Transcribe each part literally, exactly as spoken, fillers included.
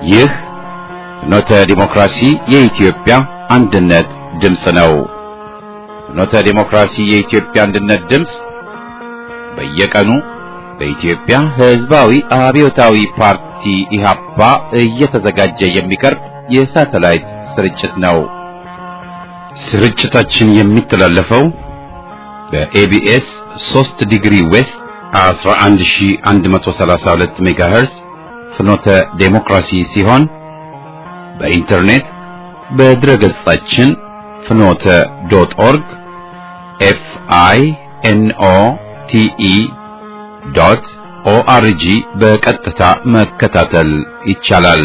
ይህ ፍኖተ ዲሞክራሲ የኢትዮጵያ አንድነት ድምፅ ነው። ፍኖተ ዲሞክራሲ የኢትዮጵያ አንድነት ድምፅ በየቀኑ በኢትዮጵያ ሕዝባዊ አብዮታዊ ፓርቲ ኢህአፓ እየተዘጋጀ የሚቀርብ የሳተላይት ስርጭት ነው። ስርጭታችን የሚተላለፈው በኤቢኤስ ሶስት ዲግሪ ዌስት አስራ አንድ ሺህ አንድ መቶ ሰላሳ ሁለት ሜጋሄርዝ ፍኖተ ዴሞክራሲ ሲሆን በኢንተርኔት በድረገጻችን ፍኖተ ዶት ኦርግ ኤፍ አይ ኤን ኦ ቲ ኢ ዶት ኦ አር ጂ በቀጥታ መከታተል ይቻላል።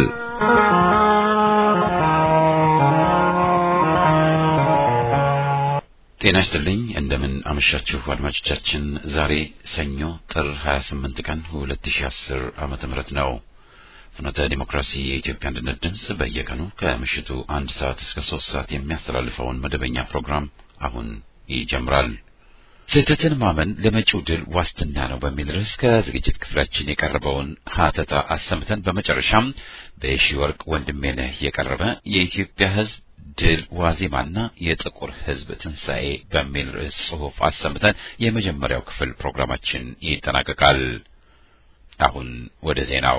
ጤና ይስጥልኝ። እንደምን አመሻችሁ አድማጮቻችን። ዛሬ ሰኞ ጥር ሀያ ስምንት ቀን ሁለት ሺህ አስር ዓመተ ምህረት ነው። ፍኖተ ዲሞክራሲ የኢትዮጵያ አንድነት ድምፅ በየቀኑ ከምሽቱ አንድ ሰዓት እስከ ሶስት ሰዓት የሚያስተላልፈውን መደበኛ ፕሮግራም አሁን ይጀምራል። ስህተትን ማመን ለመጪው ድል ዋስትና ነው በሚል ርዕስ ከዝግጅት ክፍላችን የቀረበውን ሀተታ አሰምተን በመጨረሻም በሺ ወርቅ ወንድሜነህ የቀረበ የኢትዮጵያ ሕዝብ ድል ዋዜማና የጥቁር ሕዝብ ትንሣኤ በሚል ርዕስ ጽሑፍ አሰምተን የመጀመሪያው ክፍል ፕሮግራማችን ይጠናቀቃል። አሁን ወደ ዜናው።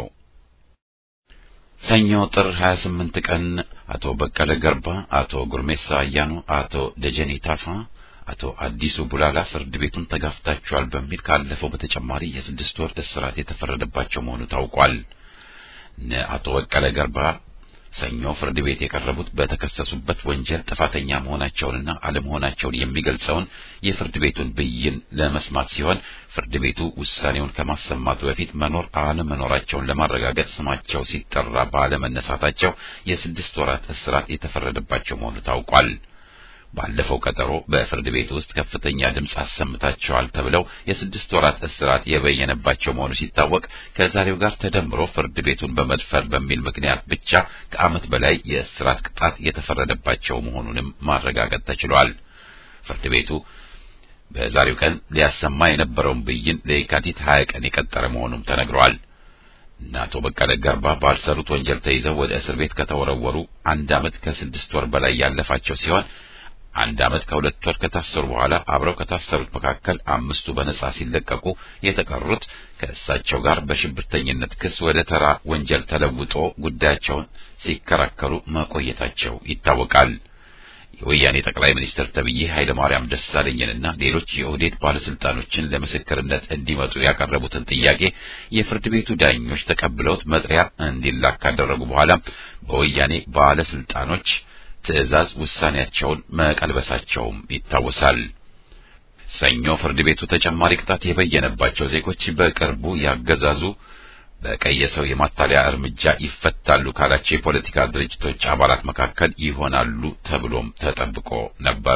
ሰኞ ጥር ሀያ ስምንት ቀን አቶ በቀለ ገርባ፣ አቶ ጉርሜሳ አያኑ፣ አቶ ደጀኔ ታፋ፣ አቶ አዲሱ ቡላላ ፍርድ ቤቱን ተጋፍታቸዋል በሚል ካለፈው በተጨማሪ የስድስት ወር እስራት የተፈረደባቸው መሆኑ ታውቋል። አቶ በቀለ ገርባ ሰኞ ፍርድ ቤት የቀረቡት በተከሰሱበት ወንጀል ጥፋተኛ መሆናቸውንና አለመሆናቸውን የሚገልጸውን የፍርድ ቤቱን ብይን ለመስማት ሲሆን ፍርድ ቤቱ ውሳኔውን ከማሰማቱ በፊት መኖር አለመኖራቸውን ለማረጋገጥ ስማቸው ሲጠራ ባለመነሳታቸው የስድስት ወራት እስራት የተፈረደባቸው መሆኑ ታውቋል። ባለፈው ቀጠሮ በፍርድ ቤት ውስጥ ከፍተኛ ድምጽ አሰምታቸዋል ተብለው የስድስት ወራት እስራት የበየነባቸው መሆኑ ሲታወቅ ከዛሬው ጋር ተደምሮ ፍርድ ቤቱን በመድፈር በሚል ምክንያት ብቻ ከዓመት በላይ የእስራት ቅጣት የተፈረደባቸው መሆኑንም ማረጋገጥ ተችሏል። ፍርድ ቤቱ በዛሬው ቀን ሊያሰማ የነበረውን ብይን ለየካቲት ሀያ ቀን የቀጠረ መሆኑም ተነግሯል። አቶ በቀለ ገርባ ባልሰሩት ወንጀል ተይዘው ወደ እስር ቤት ከተወረወሩ አንድ ዓመት ከስድስት ወር በላይ ያለፋቸው ሲሆን አንድ ዓመት ከሁለት ወር ከታሰሩ በኋላ አብረው ከታሰሩት መካከል አምስቱ በነጻ ሲለቀቁ የተቀሩት ከእሳቸው ጋር በሽብርተኝነት ክስ ወደ ተራ ወንጀል ተለውጦ ጉዳያቸውን ሲከራከሩ መቆየታቸው ይታወቃል። የወያኔ ጠቅላይ ሚኒስትር ተብዬ ኃይለ ማርያም ደሳለኝንና ሌሎች የኦህዴድ ባለስልጣኖችን ለምስክርነት እንዲመጡ ያቀረቡትን ጥያቄ የፍርድ ቤቱ ዳኞች ተቀብለውት መጥሪያ እንዲላክ ካደረጉ በኋላ በወያኔ ባለስልጣኖች ትዕዛዝ ውሳኔያቸውን መቀልበሳቸውም ይታወሳል። ሰኞ ፍርድ ቤቱ ተጨማሪ ቅጣት የበየነባቸው ዜጎች በቅርቡ ያገዛዙ በቀየሰው የማታለያ እርምጃ ይፈታሉ ካላቸው የፖለቲካ ድርጅቶች አባላት መካከል ይሆናሉ ተብሎም ተጠብቆ ነበር።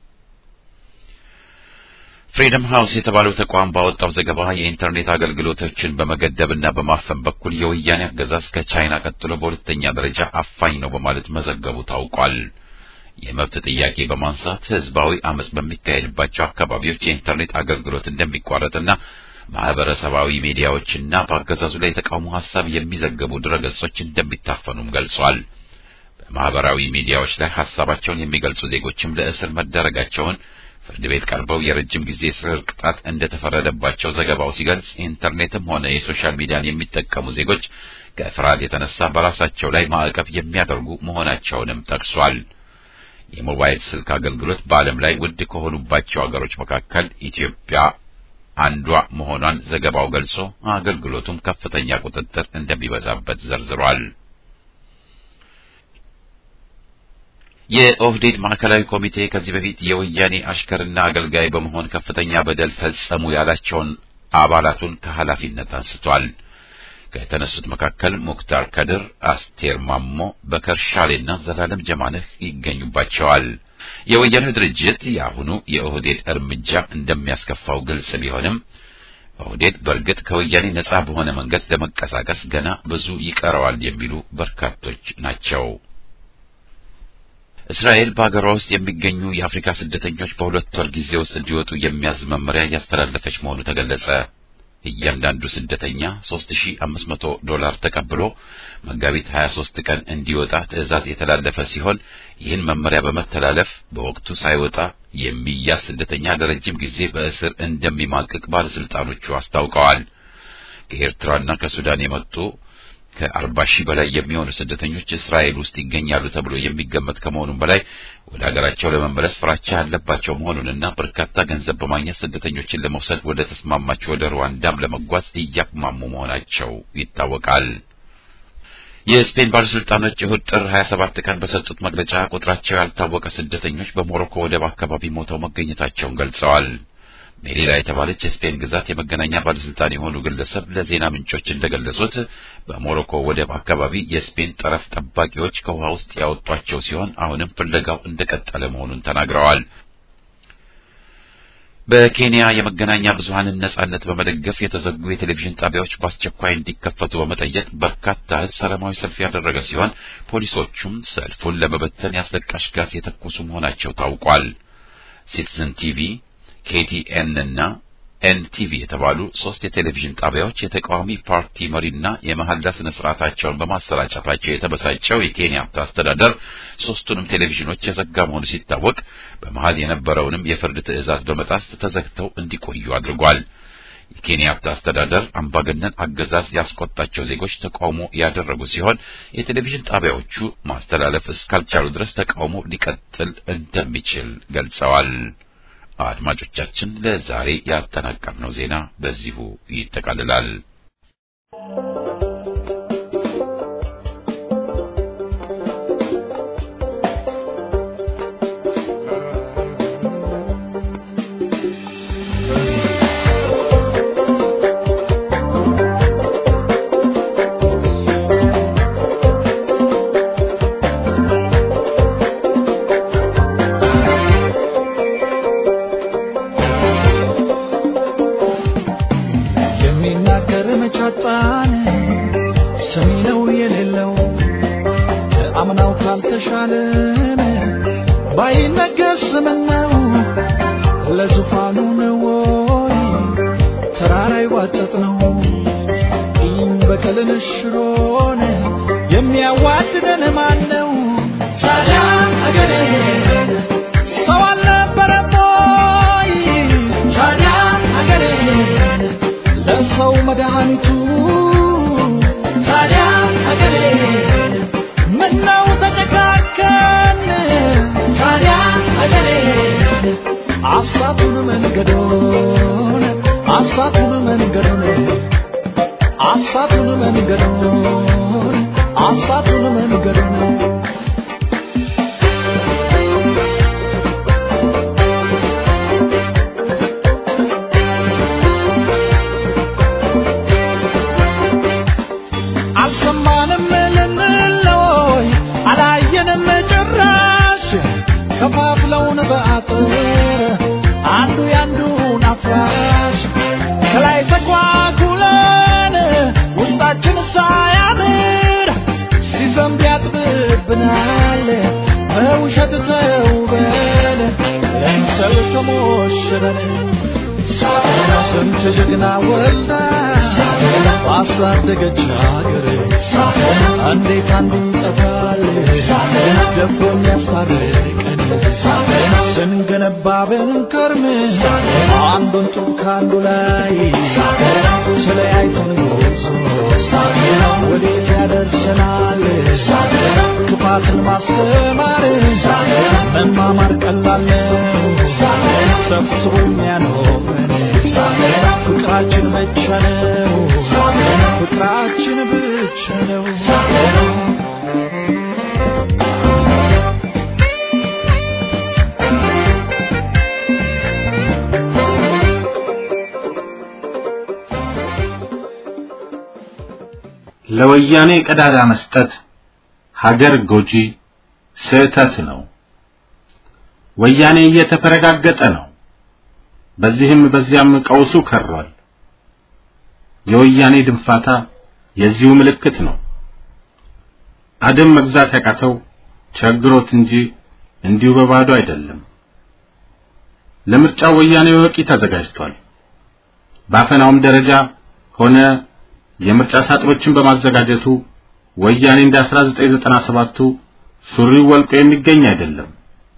ፍሪደም ሃውስ የተባለው ተቋም ባወጣው ዘገባ የኢንተርኔት አገልግሎቶችን በመገደብና በማፈን በኩል የወያኔ አገዛዝ ከቻይና ቀጥሎ በሁለተኛ ደረጃ አፋኝ ነው በማለት መዘገቡ ታውቋል። የመብት ጥያቄ በማንሳት ህዝባዊ አመጽ በሚካሄድባቸው አካባቢዎች የኢንተርኔት አገልግሎት እንደሚቋረጥና ማህበረሰባዊ ሚዲያዎችና በአገዛዙ ላይ የተቃውሞ ሐሳብ የሚዘገቡ ድረገጾች እንደሚታፈኑም ገልጿል። በማህበራዊ ሚዲያዎች ላይ ሐሳባቸውን የሚገልጹ ዜጎችም ለእስር መደረጋቸውን ፍርድ ቤት ቀርበው የረጅም ጊዜ እስር ቅጣት እንደተፈረደባቸው ዘገባው ሲገልጽ ኢንተርኔትም ሆነ የሶሻል ሚዲያን የሚጠቀሙ ዜጎች ከፍርሃት የተነሳ በራሳቸው ላይ ማዕቀብ የሚያደርጉ መሆናቸውንም ጠቅሷል። የሞባይል ስልክ አገልግሎት በዓለም ላይ ውድ ከሆኑባቸው ሀገሮች መካከል ኢትዮጵያ አንዷ መሆኗን ዘገባው ገልጾ አገልግሎቱም ከፍተኛ ቁጥጥር እንደሚበዛበት ዘርዝሯል። የኦህዴድ ማዕከላዊ ኮሚቴ ከዚህ በፊት የወያኔ አሽከርና አገልጋይ በመሆን ከፍተኛ በደል ፈጸሙ ያላቸውን አባላቱን ከኃላፊነት አንስቷል። ከተነሱት መካከል ሙክታር ከድር፣ አስቴር ማሞ፣ በከር ሻሌና ዘላለም ጀማነህ ይገኙባቸዋል። የወያኔ ድርጅት የአሁኑ የኦህዴድ እርምጃ እንደሚያስከፋው ግልጽ ቢሆንም ኦህዴድ በእርግጥ ከወያኔ ነጻ በሆነ መንገድ ለመንቀሳቀስ ገና ብዙ ይቀረዋል የሚሉ በርካቶች ናቸው። እስራኤል በአገሯ ውስጥ የሚገኙ የአፍሪካ ስደተኞች በሁለት ወር ጊዜ ውስጥ እንዲወጡ የሚያዝ መመሪያ ያስተላለፈች መሆኑ ተገለጸ። እያንዳንዱ ስደተኛ ሦስት ሺህ አምስት መቶ ዶላር ተቀብሎ መጋቢት ሃያ ሦስት ቀን እንዲወጣ ትዕዛዝ የተላለፈ ሲሆን ይህን መመሪያ በመተላለፍ በወቅቱ ሳይወጣ የሚያዝ ስደተኛ ለረጅም ጊዜ በእስር እንደሚማቅቅ ባለስልጣኖቹ አስታውቀዋል። ከኤርትራና ከሱዳን የመጡ ከአርባ ሺህ በላይ የሚሆኑ ስደተኞች እስራኤል ውስጥ ይገኛሉ ተብሎ የሚገመት ከመሆኑም በላይ ወደ ሀገራቸው ለመመለስ ፍራቻ ያለባቸው መሆኑንና በርካታ ገንዘብ በማግኘት ስደተኞችን ለመውሰድ ወደ ተስማማቸው ወደ ሩዋንዳም ለመጓዝ እያቅማሙ መሆናቸው ይታወቃል። የስፔን ባለስልጣኖች እሁድ ጥር ሃያ ሰባት ቀን በሰጡት መግለጫ ቁጥራቸው ያልታወቀ ስደተኞች በሞሮኮ ወደብ አካባቢ ሞተው መገኘታቸውን ገልጸዋል። ሜሊላ የተባለች የስፔን ግዛት የመገናኛ ባለስልጣን የሆኑ ግለሰብ ለዜና ምንጮች እንደገለጹት በሞሮኮ ወደብ አካባቢ የስፔን ጠረፍ ጠባቂዎች ከውሃ ውስጥ ያወጧቸው ሲሆን አሁንም ፍለጋው እንደቀጠለ መሆኑን ተናግረዋል። በኬንያ የመገናኛ ብዙሃንን ነጻነት በመደገፍ የተዘጉ የቴሌቪዥን ጣቢያዎች በአስቸኳይ እንዲከፈቱ በመጠየቅ በርካታ ሕዝብ ሰላማዊ ሰልፍ ያደረገ ሲሆን ፖሊሶቹም ሰልፉን ለመበተን ያስለቃሽ ጋዝ የተኮሱ መሆናቸው ታውቋል። ሲቲዝን ቲቪ ኬቲኤን እና ኤንቲቪ የተባሉ ሶስት የቴሌቪዥን ጣቢያዎች የተቃዋሚ ፓርቲ መሪና የመሐላ ስነ ስርዓታቸውን በማሰራጨታቸው የተበሳጨው የኬንያ አስተዳደር ሶስቱንም ቴሌቪዥኖች የዘጋ መሆኑ ሲታወቅ በመሃል የነበረውንም የፍርድ ትዕዛዝ በመጣስ ተዘግተው እንዲቆዩ አድርጓል። የኬንያ አስተዳደር አምባገነን አገዛዝ ያስቆጣቸው ዜጎች ተቃውሞ ያደረጉ ሲሆን የቴሌቪዥን ጣቢያዎቹ ማስተላለፍ እስካልቻሉ ድረስ ተቃውሞ ሊቀጥል እንደሚችል ገልጸዋል። አድማጮቻችን ለዛሬ ያጠናቀርነው ዜና በዚሁ ይጠቃልላል። ለወያኔ ቀዳዳ መስጠት ሀገር ጎጂ ስህተት ነው። ወያኔ እየተፈረጋገጠ ነው። በዚህም በዚያም ቀውሱ ከሯል። የወያኔ ድንፋታ የዚሁ ምልክት ነው። አደም መግዛት ያቃተው ቸግሮት እንጂ እንዲሁ በባዶ አይደለም። ለምርጫው ወያኔ ወቂ ተዘጋጅቷል። ባፈናውም ደረጃ ሆነ የምርጫ ሳጥኖችን በማዘጋጀቱ ወያኔ እንደ አስራ ዘጠኝ ዘጠና ሰባት ሱሪው ወልቆ የሚገኝ አይደለም።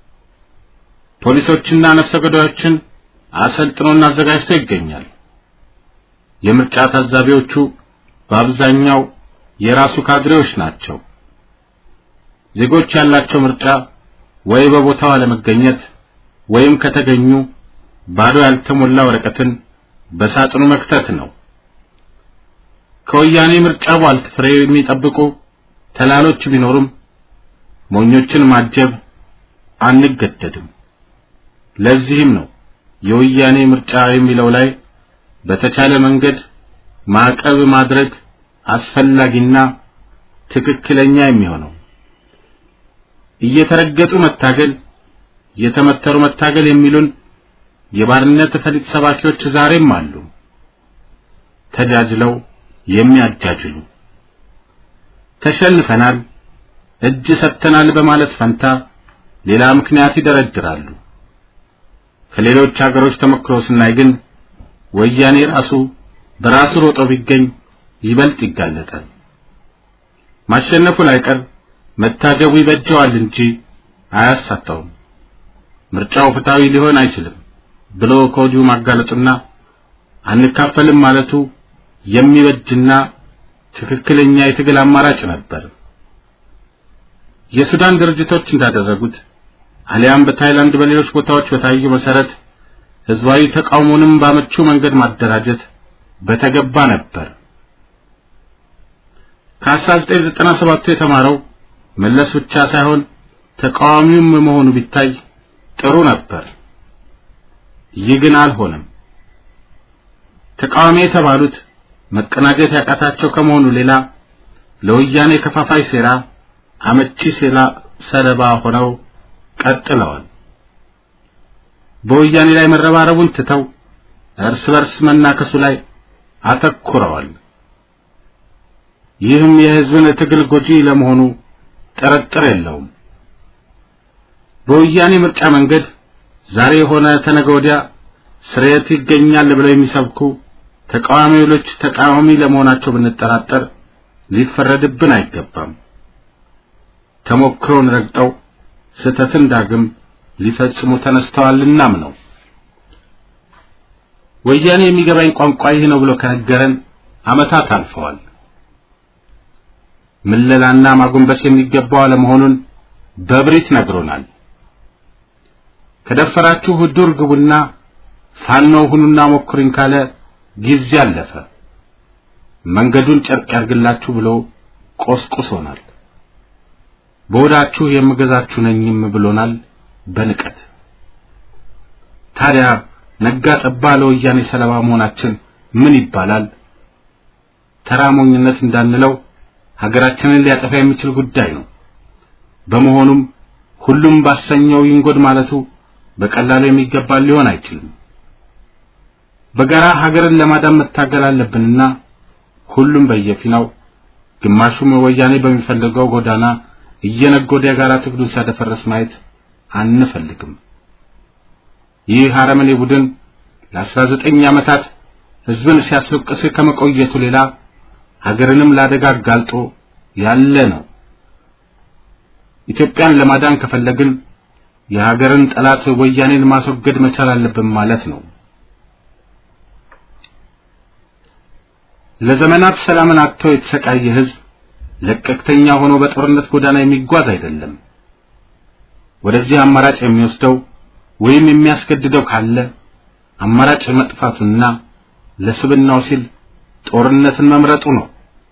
ፖሊሶችና ነፍሰ ገዳዮችን አሰልጥኖና አዘጋጅቶ ይገኛል። የምርጫ ታዛቢዎቹ በአብዛኛው የራሱ ካድሬዎች ናቸው። ዜጎች ያላቸው ምርጫ ወይ በቦታው አለመገኘት ወይም ከተገኙ ባዶ ያልተሞላ ወረቀትን በሳጥኑ መክተት ነው። ከወያኔ ምርጫ ቧልት ፍሬ የሚጠብቁ ተላሎች ቢኖሩም ሞኞችን ማጀብ አንገደድም። ለዚህም ነው የወያኔ ምርጫ የሚለው ላይ በተቻለ መንገድ ማዕቀብ ማድረግ አስፈላጊና ትክክለኛ የሚሆነው። እየተረገጡ መታገል የተመተሩ መታገል የሚሉን የባርነት ፈሊጥ ሰባኪዎች ዛሬም አሉ። ተጃጅለው የሚያጃጅሉ ተሸንፈናል እጅ ሰጥተናል በማለት ፈንታ ሌላ ምክንያት ይደረድራሉ። ከሌሎች ሀገሮች ተመክሮ ስናይ ግን ወያኔ ራሱ በራሱ ሮጦ ቢገኝ ይበልጥ ይጋለጣል። ማሸነፉ ላይቀር መታጀቡ ይበጀዋል እንጂ አያሳጣውም። ምርጫው ፍትሃዊ ሊሆን አይችልም ብሎ ከወዲሁ ማጋለጡና አንካፈልም ማለቱ የሚበጅና ትክክለኛ የትግል አማራጭ ነበር። የሱዳን ድርጅቶች እንዳደረጉት አሊያም በታይላንድ በሌሎች ቦታዎች በታየው መሰረት ህዝባዊ ተቃውሞንም ባመቹ መንገድ ማደራጀት በተገባ ነበር። ከ1997 የተማረው መለስ ብቻ ሳይሆን ተቃዋሚውም መሆኑ ቢታይ ጥሩ ነበር። ይህ ግን አልሆነም። ተቃዋሚ የተባሉት መቀናጀት ያቃታቸው ከመሆኑ ሌላ ለወያኔ ከፋፋይ ሴራ አመቺ ሴላ ሰለባ ሆነው ቀጥለዋል። በወያኔ ላይ መረባረቡን ትተው እርስ በርስ መናከሱ ላይ አተኩረዋል። ይህም የህዝብን ትግል ጎጂ ለመሆኑ ጥርጥር የለውም። በወያኔ ምርጫ መንገድ ዛሬ ሆነ ተነገ ወዲያ ስርየት ይገኛል ብለው የሚሰብኩ ተቃዋሚዎች ተቃዋሚ ለመሆናቸው ብንጠራጠር ሊፈረድብን አይገባም። ተሞክሮን ረግጠው ስተትን ዳግም ሊፈጽሙ ተነስተዋልናም ነው። ወያኔ የሚገባኝ ቋንቋ ይህ ነው ብሎ ከነገረን አመታት አልፈዋል። ምለላና ማጎንበስ የሚገባው አለመሆኑን በብሪት ነግሮናል። ከደፈራችሁ ዱር ግቡና ፋኖ ሁኑና ሞክሩኝ ካለ ጊዜ አለፈ። መንገዱን ጨርቅ ያርግላችሁ ብሎ ቆስቁሶናል። በወዳችሁ የምገዛችሁ ነኝም ብሎናል በንቀት። ታዲያ ነጋ ጠባ ለወያኔ ሰለባ መሆናችን ምን ይባላል? ተራሞኝነት እንዳንለው ሀገራችንን ሊያጠፋ የሚችል ጉዳይ ነው። በመሆኑም ሁሉም ባሰኘው ይንጎድ ማለቱ በቀላሉ የሚገባ ሊሆን አይችልም። በጋራ ሀገርን ለማዳን መታገል አለብንና ሁሉም በየፊናው ግማሹም ወያኔ በሚፈልገው ጎዳና እየነጎደ የጋራ ትግሉን ሲያደፈርስ ማየት አንፈልግም። ይህ አረመኔ ቡድን ለአስራ ዘጠኝ ዓመታት ህዝብን ሲያስለቅስ ከመቆየቱ ሌላ ሀገርንም ለአደጋ አጋልጦ ያለ ነው። ኢትዮጵያን ለማዳን ከፈለግን የሀገርን ጠላት ወያኔን ማስወገድ መቻል አለብን ማለት ነው። ለዘመናት ሰላምን አጥቶ የተሰቃየ ህዝብ ለቀቅተኛ ሆኖ በጦርነት ጎዳና የሚጓዝ አይደለም። ወደዚህ አማራጭ የሚወስደው ወይም የሚያስገድደው ካለ አማራጭ መጥፋቱና ለስብናው ሲል ጦርነትን መምረጡ ነው።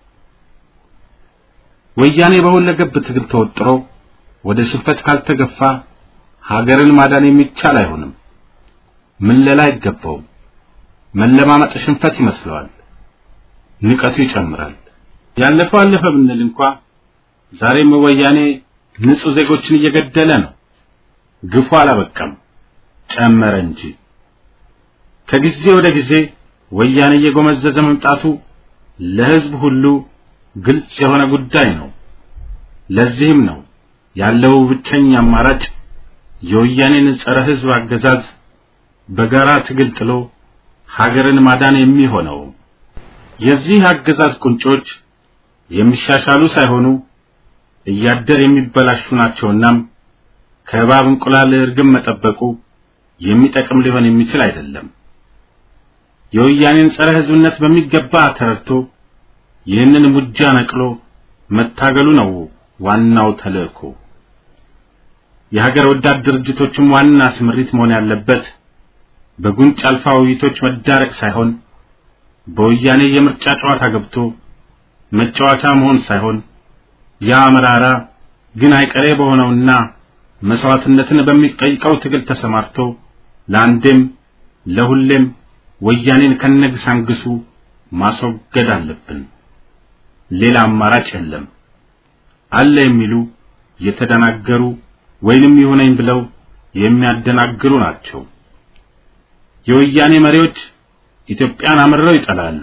ወያኔ በሁለገብ ትግል ተወጥሮ ወደ ሽንፈት ካልተገፋ ሀገርን ማዳን የሚቻል አይሆንም። ምለላ አይገባውም። መለማመጥ ሽንፈት ይመስለዋል። ንቀቱ ይጨምራል። ያለፈው አለፈ ብንል እንኳን ዛሬም ወያኔ ንጹህ ዜጎችን እየገደለ ነው። ግፉ አላበቃም ጨመረ እንጂ። ከጊዜ ወደ ጊዜ ወያኔ እየጎመዘዘ መምጣቱ ለህዝብ ሁሉ ግልጽ የሆነ ጉዳይ ነው። ለዚህም ነው ያለው ብቸኛ አማራጭ የወያኔን ጸረ ህዝብ አገዛዝ በጋራ ትግል ጥሎ ሀገርን ማዳን የሚሆነው። የዚህ አገዛዝ ቁንጮች የሚሻሻሉ ሳይሆኑ እያደር የሚበላሹ ናቸውና ከእባብ እንቁላል እርግብ መጠበቁ የሚጠቅም ሊሆን የሚችል አይደለም። የወያኔን ጸረ ሕዝብነት በሚገባ ተረድቶ ይህንን ሙጃ ነቅሎ መታገሉ ነው ዋናው ተልእኮ። የሀገር ወዳድ ድርጅቶችም ዋና ስምሪት መሆን ያለበት በጉንጭ አልፋ ውይይቶች መዳረቅ ሳይሆን በወያኔ የምርጫ ጨዋታ ገብቶ መጫወቻ መሆን ሳይሆን ያ መራራ ግን አይቀሬ በሆነውና መስዋዕትነትን በሚጠይቀው ትግል ተሰማርቶ ለአንዴም ለሁሌም ወያኔን ከነግሳንግሱ ማስወገድ አለብን። ሌላ አማራጭ የለም። አለ የሚሉ የተደናገሩ ወይንም ይሆነኝ ብለው የሚያደናግሩ ናቸው። የወያኔ መሪዎች ኢትዮጵያን አምረው ይጠላሉ።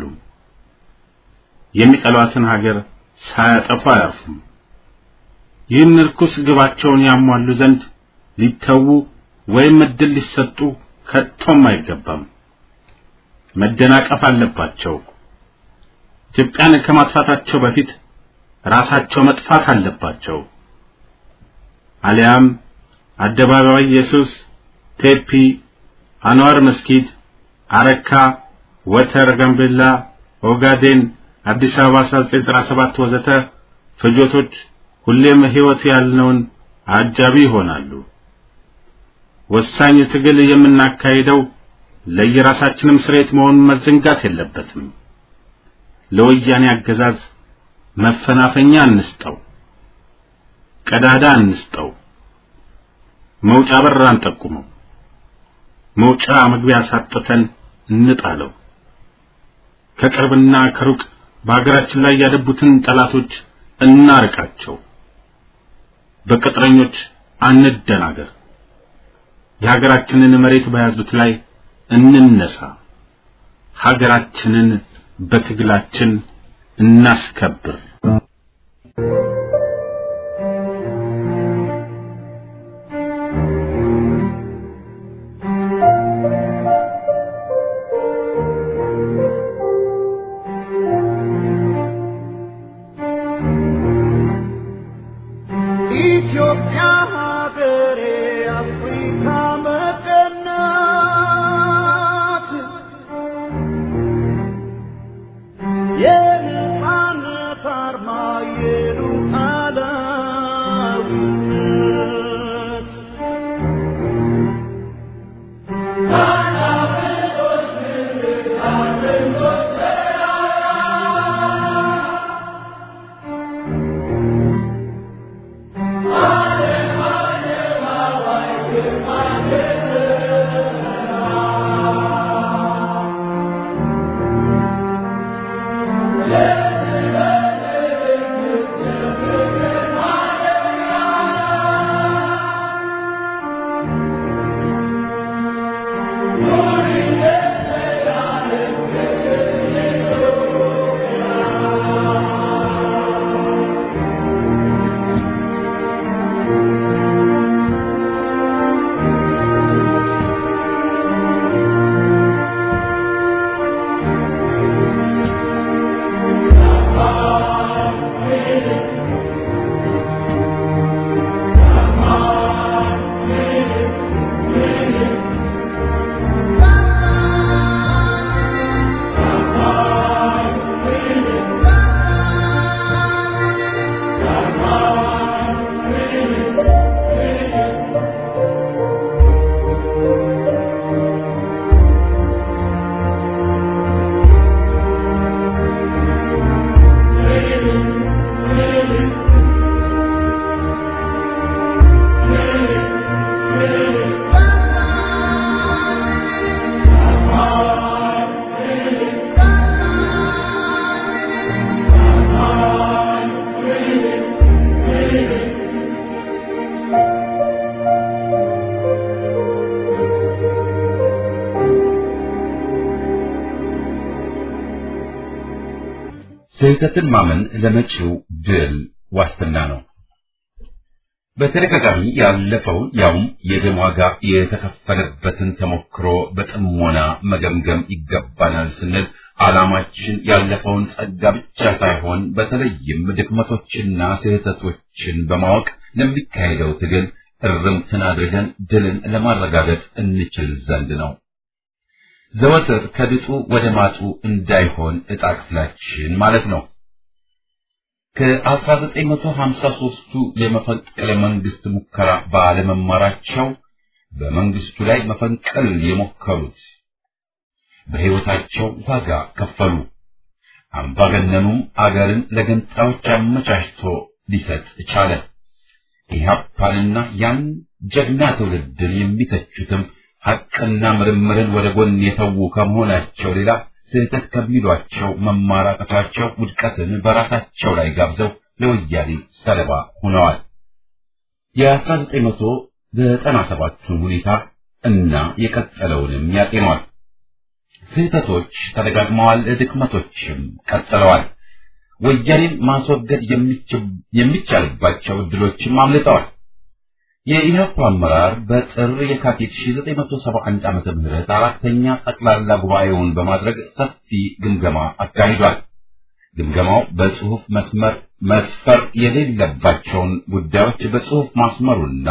የሚጠሏትን ሀገር ሳያጠፉ አያርፉም። ይህን ርኩስ ግባቸውን ያሟሉ ዘንድ ሊተዉ ወይም እድል ሊሰጡ ከቶም አይገባም። መደናቀፍ አለባቸው። ኢትዮጵያን ከማጥፋታቸው በፊት ራሳቸው መጥፋት አለባቸው። አሊያም አደባባይ ኢየሱስ፣ ቴፒ፣ አንዋር መስጊድ፣ አረካ፣ ወተር፣ ጋምቤላ፣ ኦጋዴን፣ አዲስ አበባ አስራ ዘጠኝ ዘጠና ሰባት ወዘተ ፍጆቶች ሁሌም ሕይወት ያልነውን አጃቢ ይሆናሉ። ወሳኝ ትግል የምናካሂደው ለየራሳችንም ስሬት መሆኑን መዘንጋት የለበትም። ለወያኔ አገዛዝ መፈናፈኛ እንስጠው፣ ቀዳዳ እንስጠው፣ መውጫ በር አንጠቁመው፣ መውጫ መግቢያ ሳጥተን እንጣለው። ከቅርብና ከሩቅ በአገራችን ላይ ያደቡትን ጠላቶች እናርቃቸው። በቅጥረኞች አንደናገር። የሀገራችንን መሬት በያዙት ላይ እንነሳ። ሀገራችንን በትግላችን እናስከብር። ስህተትን ማመን ለመጪው ድል ዋስትና ነው። በተደጋጋሚ ያለፈውን ያውም የደም ዋጋ የተከፈለበትን ተሞክሮ በጥሞና መገምገም ይገባናል ስንል ዓላማችን ያለፈውን ጸጋ ብቻ ሳይሆን በተለይም ድክመቶችና ስህተቶችን በማወቅ ለሚካሄደው ትግል እርምትን አድርገን ድልን ለማረጋገጥ እንችል ዘንድ ነው። ዘወትር ከድጡ ወደ ማጡ እንዳይሆን ዕጣ ክፍላችን ማለት ነው። ከአስራ ዘጠኝ መቶ ሀምሳ ሦስቱ የመፈንቅለ መንግስት ሙከራ ባለመማራቸው በመንግስቱ ላይ መፈንቀል የሞከሩት በሕይወታቸው ዋጋ ከፈሉ። አምባገነኑም አገርን ለገንጣዮች አመቻችቶ ሊሰጥ ቻለ። ኢህአፓንና ያን ጀግና ትውልድን የሚተቹትም ሐቅና ምርምርን ወደ ጎን የተዉ ከመሆናቸው ሌላ ስህተት ከሚሏቸው መማራቀታቸው ውድቀትን በራሳቸው ላይ ጋብዘው ለወያኔ ሰለባ ሆነዋል። የአስራ ዘጠኝ መቶ ዘጠና ሰባቱን ሁኔታ እና የቀጠለውንም ያጤኗል። ስህተቶች ተደጋግመዋል፣ ድክመቶችም ቀጥለዋል። ወያኔን ማስወገድ የሚቻልባቸው እድሎችም አምልጠዋል። የኢህአፓ አመራር በጥር የካቲት ሺህ ዘጠኝ መቶ ሰባ አንድ ዓመተ ምህረት አራተኛ ጠቅላላ ጉባኤውን በማድረግ ሰፊ ግምገማ አካሂዷል። ግምገማው በጽሑፍ መስመር መስፈር የሌለባቸውን ጉዳዮች በጽሑፍ ማስመሩና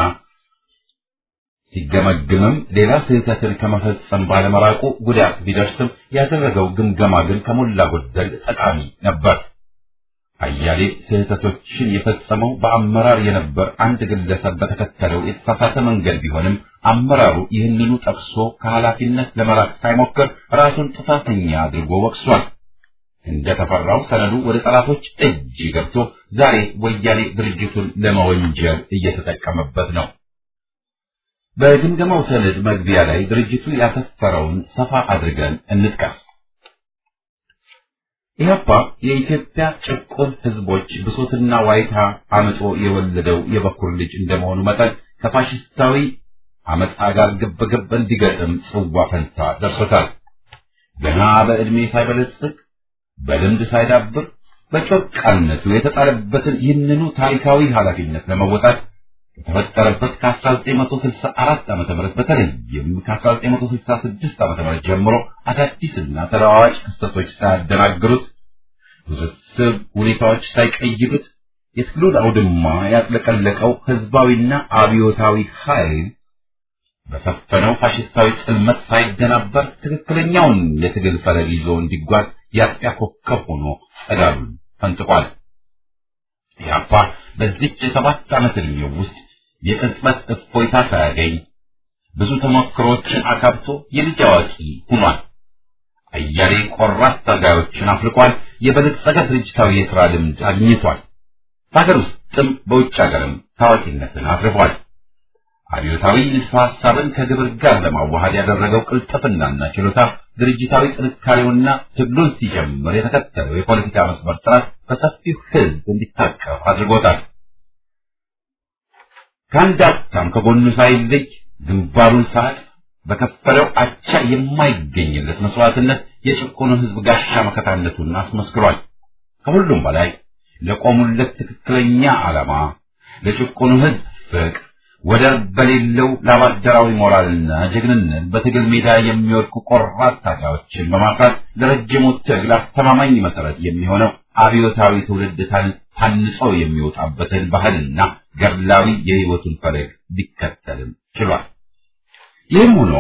ሲገመግምም ሌላ ስህተትን ከመፈጸም ባለመራቁ ጉዳት ቢደርስም ያደረገው ግምገማ ግን ከሞላ ጎደል ጠቃሚ ነበር። አያሌ ስህተቶችን የፈጸመው በአመራር የነበር አንድ ግለሰብ በተከተለው የተሳሳተ መንገድ ቢሆንም አመራሩ ይህንኑ ጠቅሶ ከኃላፊነት ለመራቅ ሳይሞክር ራሱን ጥፋተኛ አድርጎ ወቅሷል። እንደተፈራው ሰነዱ ወደ ጠላቶች እጅ ገብቶ ዛሬ ወያኔ ድርጅቱን ለመወንጀል እየተጠቀመበት ነው። በግምገማው ሰነድ መግቢያ ላይ ድርጅቱ ያሰፈረውን ሰፋ አድርገን እንጥቀስ። ኢህአፓ የኢትዮጵያ ጭቁን ህዝቦች ብሶትና ዋይታ አመጾ የወለደው የበኩር ልጅ እንደመሆኑ መጠን ከፋሽስታዊ አመጻ ጋር ግብግብ እንዲገጥም ጽዋ ፈንታ ደርሶታል። ገና በዕድሜ ሳይበለጽግ በልምድ ሳይዳብር በጮቃነቱ የተጣለበትን ይህንኑ ታሪካዊ ኃላፊነት ለመወጣት ከተፈጠረበት ከአስራ ዘጠኝ መቶ ስልሳ አራት ዓመተ ምህረት በተለይም ከአስራ ዘጠኝ መቶ ስልሳ ስድስት ዓመተ ምህረት ጀምሮ አዳዲስና ተለዋዋጭ ክስተቶች ሳያደናግሩት ውስብስብ ሁኔታዎች ሳይቀይዱት የትግሉን አውድማ ያጥለቀለቀው ህዝባዊና አብዮታዊ ኃይል በሰፈነው ፋሽስታዊ ጽልመት ሳይደናበር ትክክለኛውን የትግል ፈለግ ይዞ እንዲጓዝ ያጥያ ኮከብ ሆኖ ጸዳሉን ፈንጥቋል። ኢህአፓ በዚች የሰባት ዓመት ዕድሜው ውስጥ የቅጽበት እፎይታ ሳያገኝ ብዙ ተሞክሮችን አካብቶ የልጅ አዋቂ ሆኗል። አያሌ ቆራጥ ታጋዮችን አፍልቋል። የበለጸገ ድርጅታዊ የሥራ ልምድ አግኝቷል። በሀገር ውስጥም በውጭ ሀገርም ታዋቂነትን አትርፏል። አብዮታዊ ንድፈ ሐሳብን ከግብር ጋር ለማዋሃድ ያደረገው ቅልጥፍናና ችሎታ ድርጅታዊ ጥንካሬውና ትግሉን ሲጀምር የተከተለው የፖለቲካ መስመር ጥራት በሰፊው ህዝብ እንዲታቀፍ አድርጎታል። ከአንድ አፍታም ከጎኑ ሳይለይ ግንባሩን ሰዓት በከፈለው አቻ የማይገኝለት መስዋዕትነት የጭቁኑን ህዝብ ጋሻ መከታነቱን አስመስክሯል። ከሁሉም በላይ ለቆሙለት ትክክለኛ ዓላማ ለጭቁኑ ህዝብ ፍቅር ወደር በሌለው ላባደራዊ ሞራልና ጀግንነት በትግል ሜዳ የሚወድቁ ቆራጥ ታጋዮችን በማፍራት ለረጅሙ ትግል አስተማማኝ መሰረት የሚሆነው አብዮታዊ ትውልድ ታንጾ የሚወጣበትን ባህልና ገድላዊ የህይወቱን ፈለግ ሊከተልም ችሏል። ይህም ሆኖ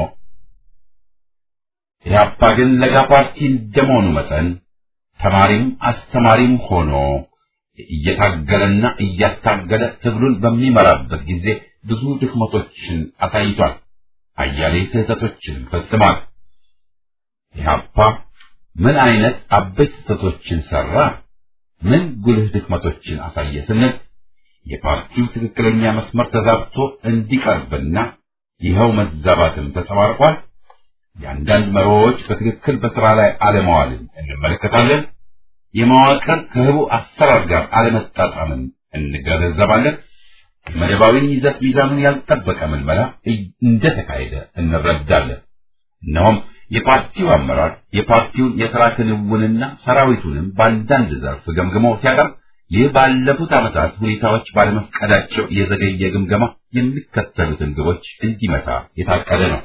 ኢህአፓ ግን ለጋ ፓርቲ እንደመሆኑ መጠን ተማሪም አስተማሪም ሆኖ እየታገለና እያታገለ ትግሉን በሚመራበት ጊዜ ብዙ ድክመቶችን አሳይቷል። አያሌ ስህተቶችን ፈጽሟል። ኢህአፓ ምን አይነት አበይት ስህተቶችን ሰራ? ምን ጉልህ ድክመቶችን አሳየ ስንል የፓርቲው ትክክለኛ መስመር ተዛብቶ እንዲቀርብና ይኸው መዛባትም ተጸባርቋል። የአንዳንድ መሪዎች በትክክል በስራ ላይ አለመዋልን እንመለከታለን። የመዋቅር ከህቡ አሰራር ጋር አለመጣጣምን እንገነዘባለን። መደባዊ ይዘት ሚዛኑን ያልጠበቀ ምልመላ እንደተካሄደ እንረዳለን። እነሆም የፓርቲው አመራር የፓርቲውን የሥራ ክንውንና ሰራዊቱንም በአንዳንድ ዘርፍ ገምግሞ ሲያቀርብ ይህ ባለፉት ዓመታት ሁኔታዎች ባለመፍቀዳቸው የዘገየ ግምገማ የሚከተሉትን ግቦች እንዲመታ የታቀደ ነው።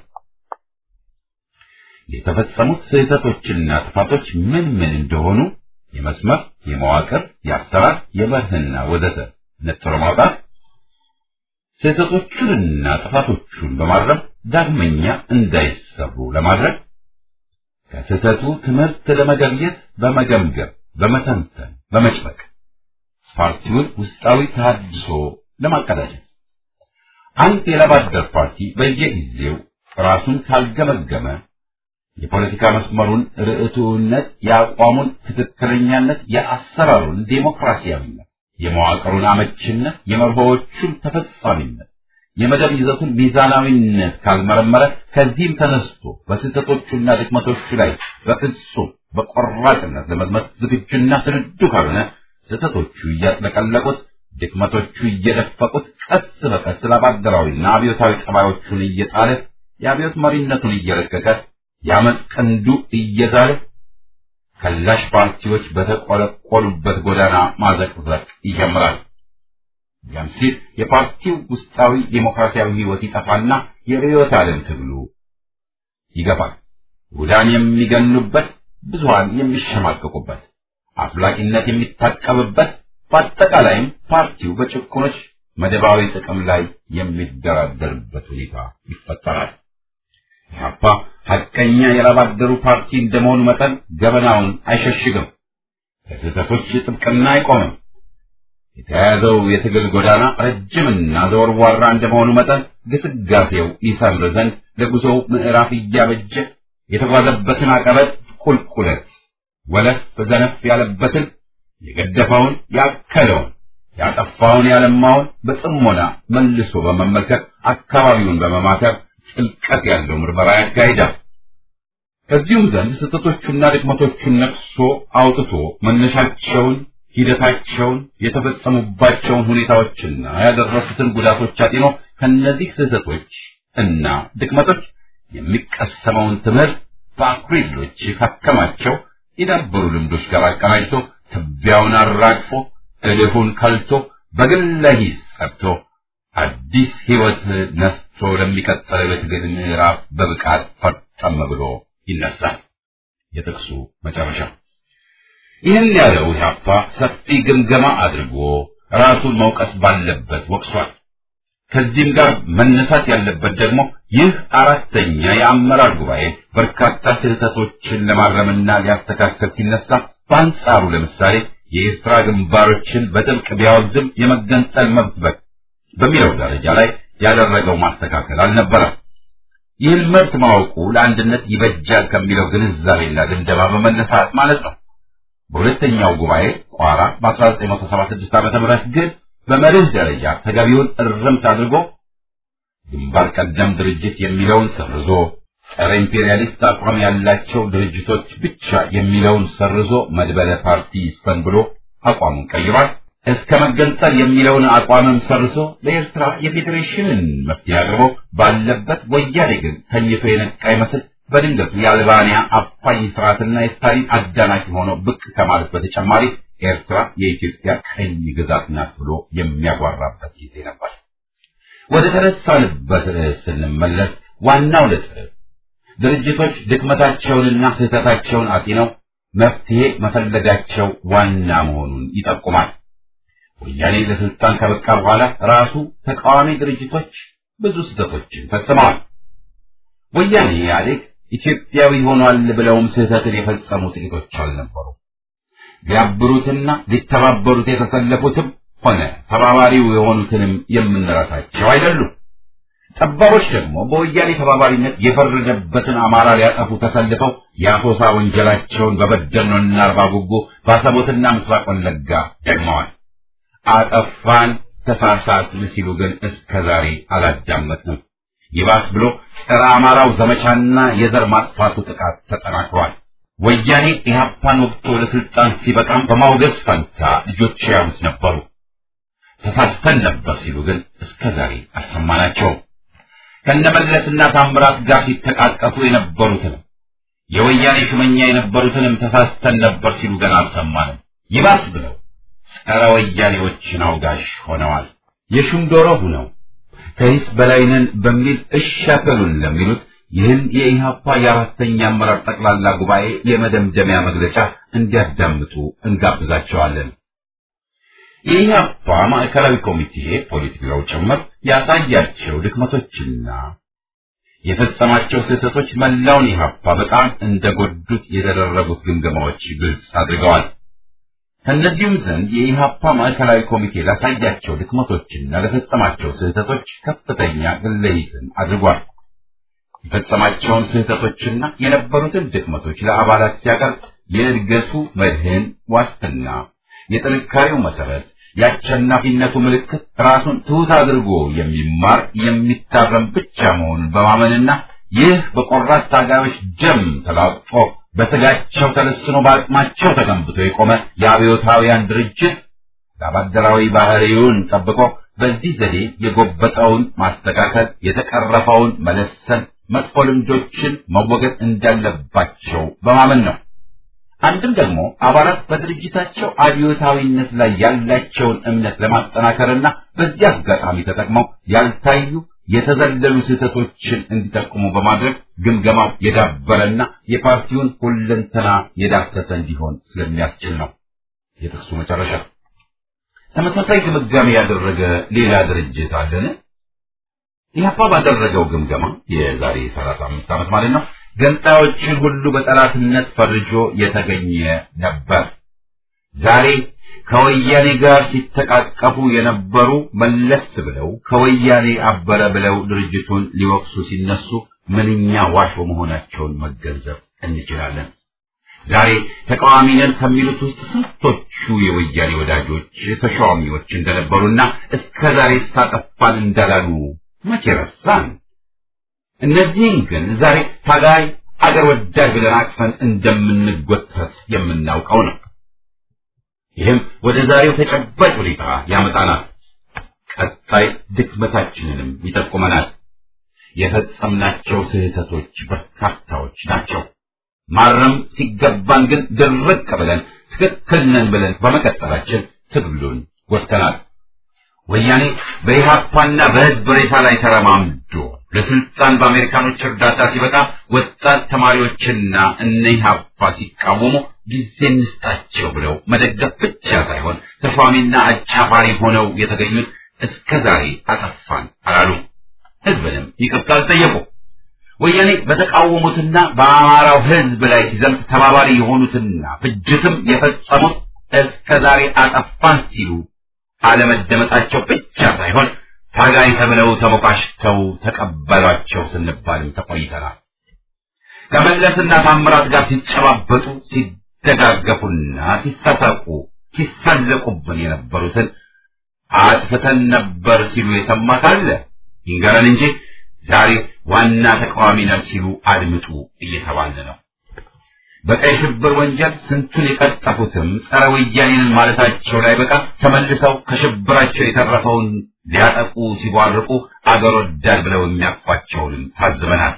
የተፈጸሙት ስህተቶችና ጥፋቶች ምን ምን እንደሆኑ የመስመር፣ የመዋቅር፣ የአሰራር፣ የመርህና ወዘተ ነጥሮ ማውጣት፣ ስህተቶቹንና ጥፋቶቹን በማረም ዳግመኛ እንዳይሰሩ ለማድረግ፣ ከስህተቱ ትምህርት ለመገብየት በመገምገም በመተንተን በመጭበቅ ፓርቲውን ውስጣዊ ተሃድሶ ለማቀዳጀት። አንድ የላባደር ፓርቲ በየጊዜው ራሱን ካልገመገመ የፖለቲካ መስመሩን ርዕቱነት፣ የአቋሙን ትክክለኛነት፣ የአሰራሩን ዴሞክራሲያዊነት፣ የመዋቅሩን አመችነት፣ የመርሆዎቹን ተፈጻሚነት፣ የመደብ ይዘቱን ሚዛናዊነት ካልመረመረ ከዚህም ተነስቶ በስህተቶቹና ድክመቶቹ ላይ በፍጹም በቆራጥነት ለመዝመት ዝግጁና ስንዱ ካልሆነ ስህተቶቹ እያጥለቀለቁት፣ ድክመቶቹ እየደፈቁት፣ ቀስ በቀስ ላባደራዊና አብዮታዊ ጠባዮቹን እየጣለ የአብዮት መሪነቱን እየለቀቀ የአመፅ ቀንዱ እየዛለ ከላሽ ፓርቲዎች በተቆለቆሉበት ጎዳና ማዘቅዘቅ ይጀምራል። ያም ሲል የፓርቲው ውስጣዊ ዴሞክራሲያዊ ህይወት ይጠፋና የርዕዮተ ዓለም ትግሉ ይገፋል። ውዳን የሚገኑበት፣ ብዙሃን የሚሸማቀቁበት፣ አፍላቂነት የሚታቀብበት፣ በአጠቃላይም ፓርቲው በጭቁኖች መደባዊ ጥቅም ላይ የሚደራደርበት ሁኔታ ይፈጠራል። ኢህአፓ ሐቀኛ የላባደሩ ፓርቲ እንደመሆኑ መጠን ገበናውን አይሸሽግም፣ ከስህተቶች ጥብቅና አይቆምም። የተያዘው የትግል ጎዳና ረጅምና ዘወርዋራ እንደመሆኑ መጠን ግስጋሴው ይሰምር ዘንድ ለጉዞው ምዕራፍ እያበጀ የተጓዘበትን አቀበት ቁልቁለት ወለፍ በዘነፍ ያለበትን የገደፈውን ያከለውን ያጠፋውን ያለማውን በጽሞና መልሶ በመመልከት አካባቢውን በመማከር ጥልቀት ያለው ምርመራ ያካሂዳል። ከዚሁም ዘንድ ስህተቶቹና ድክመቶቹን ነቅሶ አውጥቶ መነሻቸውን፣ ሂደታቸውን፣ የተፈጸሙባቸውን ሁኔታዎችና ያደረሱትን ጉዳቶች አጢኖ ከነዚህ ስህተቶች እና ድክመቶች የሚቀሰመውን ትምህርት በአኩሪ ድሎች ካከማቸው የዳበሩ ልምዶች ጋር አቀናጅቶ ትቢያውን አራግፎ እልፉን ከልቶ በግለ ሂስ ሰርቶ አዲስ ህይወት ነስቶ ለሚቀጥለው የትግል ምዕራፍ በብቃት ፈርጠም ብሎ ይነሳል። የጥቅሱ መጨረሻ። ይህን ያለው ኢህአፓ ሰፊ ግምገማ አድርጎ ራሱን መውቀስ ባለበት ወቅሷል። ከዚህም ጋር መነሳት ያለበት ደግሞ ይህ አራተኛ የአመራር ጉባኤ በርካታ ስህተቶችን ለማረምና ሊያስተካከል ሲነሳ በአንጻሩ ለምሳሌ የኤርትራ ግንባሮችን በጥብቅ ቢያወግዝም የመገንጠል መብት በሚለው ደረጃ ላይ ያደረገው ማስተካከል አልነበረም። ይህን መብት ማወቁ ለአንድነት ይበጃል ከሚለው ግንዛቤና ድምደማ በመነሳት ማለት ነው። በሁለተኛው ጉባኤ ቋራ በአስራ ዘጠኝ መቶ ሰባ ስድስት ዓመተ ምህረት ግን በመርህ ደረጃ ተገቢውን እርምት አድርጎ ግንባር ቀደም ድርጅት የሚለውን ሰርዞ ጸረ ኢምፔሪያሊስት አቋም ያላቸው ድርጅቶች ብቻ የሚለውን ሰርዞ መድበለ ፓርቲ ይስፈን ብሎ አቋሙን ቀይሯል። እስከ መገንጠል የሚለውን አቋምም ሰርዞ ለኤርትራ የፌዴሬሽንን መፍትሄ አቅርቦ ባለበት ወያኔ ግን ተኝቶ የነቃ ይመስል በድንገቱ የአልባንያ አፋኝ ስርዓትና የስታሊን አዳናቂ ሆኖ ብቅ ከማለት በተጨማሪ ኤርትራ የኢትዮጵያ ቀኝ ግዛት ናት ብሎ የሚያጓራበት ጊዜ ነበር። ወደ ተነሳንበት ስንመለስ ዋናው ነጥብ ድርጅቶች ድክመታቸውንና ስህተታቸውን አጢነው መፍትሄ መፈለጋቸው ዋና መሆኑን ይጠቁማል። ወያኔ ለስልጣን ከበቃ በኋላ ራሱ ተቃዋሚ ድርጅቶች ብዙ ስህተቶችን ፈጽመዋል። ወያኔ ኢህአዴግ ኢትዮጵያዊ ሆኗል ብለውም ስህተትን የፈጸሙ ጥቂቶች አልነበሩ። ሊያብሩትና ሊተባበሩት የተሰለፉትም ሆነ ተባባሪው የሆኑትንም የምንረሳቸው አይደሉም። ጠባቦች ደግሞ በወያኔ ተባባሪነት የፈረደበትን አማራ ሊያጠፉ ተሰልፈው የአሶሳ ወንጀላቸውን በበደኖና አርባ ጉጉ ባሰቦትና ምስራቅ ወለጋ ደግመዋል። አጠፋን ተሳሳትን ሲሉ ግን እስከዛሬ አላዳመጥንም። ይባስ ብሎ ጸረ አማራው ዘመቻና የዘር ማጥፋቱ ጥቃት ተጠናክሯል። ወያኔ ኢህአፓን ወቅቶ ለስልጣን ሲበቃም በማውገዝ ፈንታ ልጆች ያሉት ነበሩ። ተሳስተን ነበር ሲሉ ግን እስከዛሬ አልሰማናቸውም። ከነመለስና ታምራት ጋር ሲተቃቀፉ የነበሩትን የወያኔ ሹመኛ የነበሩትንም ተሳስተን ነበር ሲሉ ገና አልሰማንም። ይባስ ብለው ጸረ ወያኔዎችን አውጋሽ ሆነዋል። የሹም ዶሮ ሆነው ከሂስ በላይነን በሚል እሻከሉን ለሚሉት ይህን የኢህአፓ የአራተኛ አመራር ጠቅላላ ጉባኤ የመደምደሚያ መግለጫ እንዲያዳምጡ እንጋብዛቸዋለን። የኢህአፓ ማዕከላዊ ኮሚቴ ፖሊት ቢሮው ጭምር ያሳያቸው ድክመቶችና የፈጸማቸው ስህተቶች መላውን ኢህአፓ በጣም እንደጎዱት የተደረጉት ግምገማዎች ግልጽ አድርገዋል። ከእነዚህም ዘንድ የኢህአፓ ማዕከላዊ ኮሚቴ ላሳያቸው ድክመቶችና ለፈጸማቸው ስህተቶች ከፍተኛ ግለሂስን አድርጓል። የፈጸማቸውን ስህተቶችና የነበሩትን ድክመቶች ለአባላት ሲያቀርብ የእድገቱ መድህን ዋስትና፣ የጥንካሬው መሰረት፣ የአሸናፊነቱ ምልክት ራሱን ትሑት አድርጎ የሚማር የሚታረም ብቻ መሆኑን በማመንና ይህ በቆራጥ ታጋዮች ደም ተላቅጦ በስጋቸው ተለስኖ በአጽማቸው ተገንብቶ የቆመ የአብዮታውያን ድርጅት ለአባደራዊ ባህሪውን ጠብቆ በዚህ ዘዴ የጎበጠውን ማስተካከል፣ የተቀረፈውን መለሰን፣ መጥፎ ልምዶችን መወገድ እንዳለባቸው በማመን ነው። አንድም ደግሞ አባላት በድርጅታቸው አብዮታዊነት ላይ ያላቸውን እምነት ለማጠናከርና በዚህ አጋጣሚ ተጠቅመው ያልታዩ የተዘለሉ ስህተቶችን እንዲጠቁሙ በማድረግ ግምገማው የዳበረና የፓርቲውን ሁለንተና የዳሰሰ እንዲሆን ስለሚያስችል ነው። የጥቅሱ መጨረሻ። ተመሳሳይ ግምጋሜ ያደረገ ሌላ ድርጅት አለን? ኢህአፓ ባደረገው ግምገማ የዛሬ ሰላሳ አምስት ዓመት ማለት ነው ገንጣዮችን ሁሉ በጠላትነት ፈርጆ የተገኘ ነበር። ዛሬ ከወያኔ ጋር ሲተቃቀፉ የነበሩ መለስ ብለው ከወያኔ አበረ ብለው ድርጅቱን ሊወቅሱ ሲነሱ ምንኛ ዋሾ መሆናቸውን መገንዘብ እንችላለን። ዛሬ ተቃዋሚ ነን ከሚሉት ውስጥ ስንቶቹ የወያኔ ወዳጆች ተሿሚዎች እንደነበሩና እስከ ዛሬ ሳጠፋን እንዳላሉ መቼ ረሳን? እነዚህን ግን ዛሬ ታጋይ አገር ወዳድ ብለን አቅፈን እንደምንጎተት የምናውቀው ነው። ይህም ወደ ዛሬው ተጨባጭ ሁኔታ ያመጣናል። ቀጣይ ድክመታችንንም ይጠቁመናል። የፈጸምናቸው ስህተቶች በርካታዎች ናቸው። ማረም ሲገባን ግን ድርቅ ብለን ትክክል ነን ብለን በመቀጠላችን ትግሉን ወስተናል። ወያኔ በኢህአፓና በህዝብ ሬሳ ላይ ተረማምዶ ለስልጣን በአሜሪካኖች እርዳታ ሲበቃ ወጣት ተማሪዎችና እነ ኢህአፓ ሲቃወሙ ጊዜ እንስጣቸው ብለው መደገፍ ብቻ ሳይሆን ተሿሚና አጫፋሪ ሆነው የተገኙት እስከ ዛሬ አጠፋን አላሉ። ህዝብንም ይቅርታ አልጠየቁ። ወያኔ በተቃወሙትና በአማራው ህዝብ ላይ ሲዘምት ተባባሪ የሆኑትና ፍጅትም የፈጸሙት እስከ ዛሬ አጠፋን ሲሉ አለመደመጣቸው ብቻ ሳይሆን ታጋይ ተብለው ተሞካሽተው ተቀበሏቸው ስንባልም ተቆይተናል። ከመለስና ታምራት ጋር ሲጨባበጡ ሲደጋገፉና ሲሳሳቁ ሲሳለቁብን የነበሩትን አጥፍተን ነበር ሲሉ የሰማት አለ ይንገረን እንጂ ዛሬ ዋና ተቃዋሚ ነን ሲሉ አድምጡ እየተባለ ነው። በቀይ ሽብር ወንጀል ስንቱን የቀጠፉትም ጸረ ወያኔን ማለታቸው ላይ በቃ ተመልሰው ከሽብራቸው የተረፈውን ሊያጠቁ ሲቧርቁ አገር ወዳድ ብለው የሚያቋቸውንም ታዝበናል።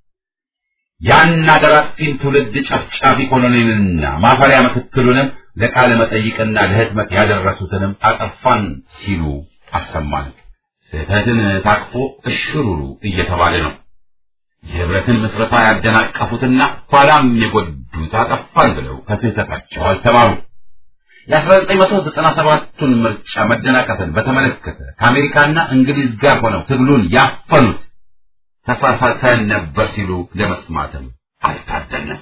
ያን አገር አጥፊን ትውልድ ጨፍጫፊ ኮሎኔልና ማፈሪያ ምክትሉንም ለቃለ መጠይቅና ለህትመት ያደረሱትንም አጠፋን ሲሉ አሰማን። ስህተትን ታቅፎ እሽሩሩ እየተባለ ነው። የህብረትን ምስረታ ያደናቀፉትና ኋላም የጎዱት አጠፋን ብለው ከስህተታቸው አልተማሩ። የአስራ ዘጠኝ መቶ ዘጠና ሰባቱን ምርጫ መደናቀፍን በተመለከተ ከአሜሪካና እንግሊዝ ጋር ሆነው ትግሉን ያፈኑት ተሳሳተን ነበር ሲሉ ለመስማትም አልታደልንም።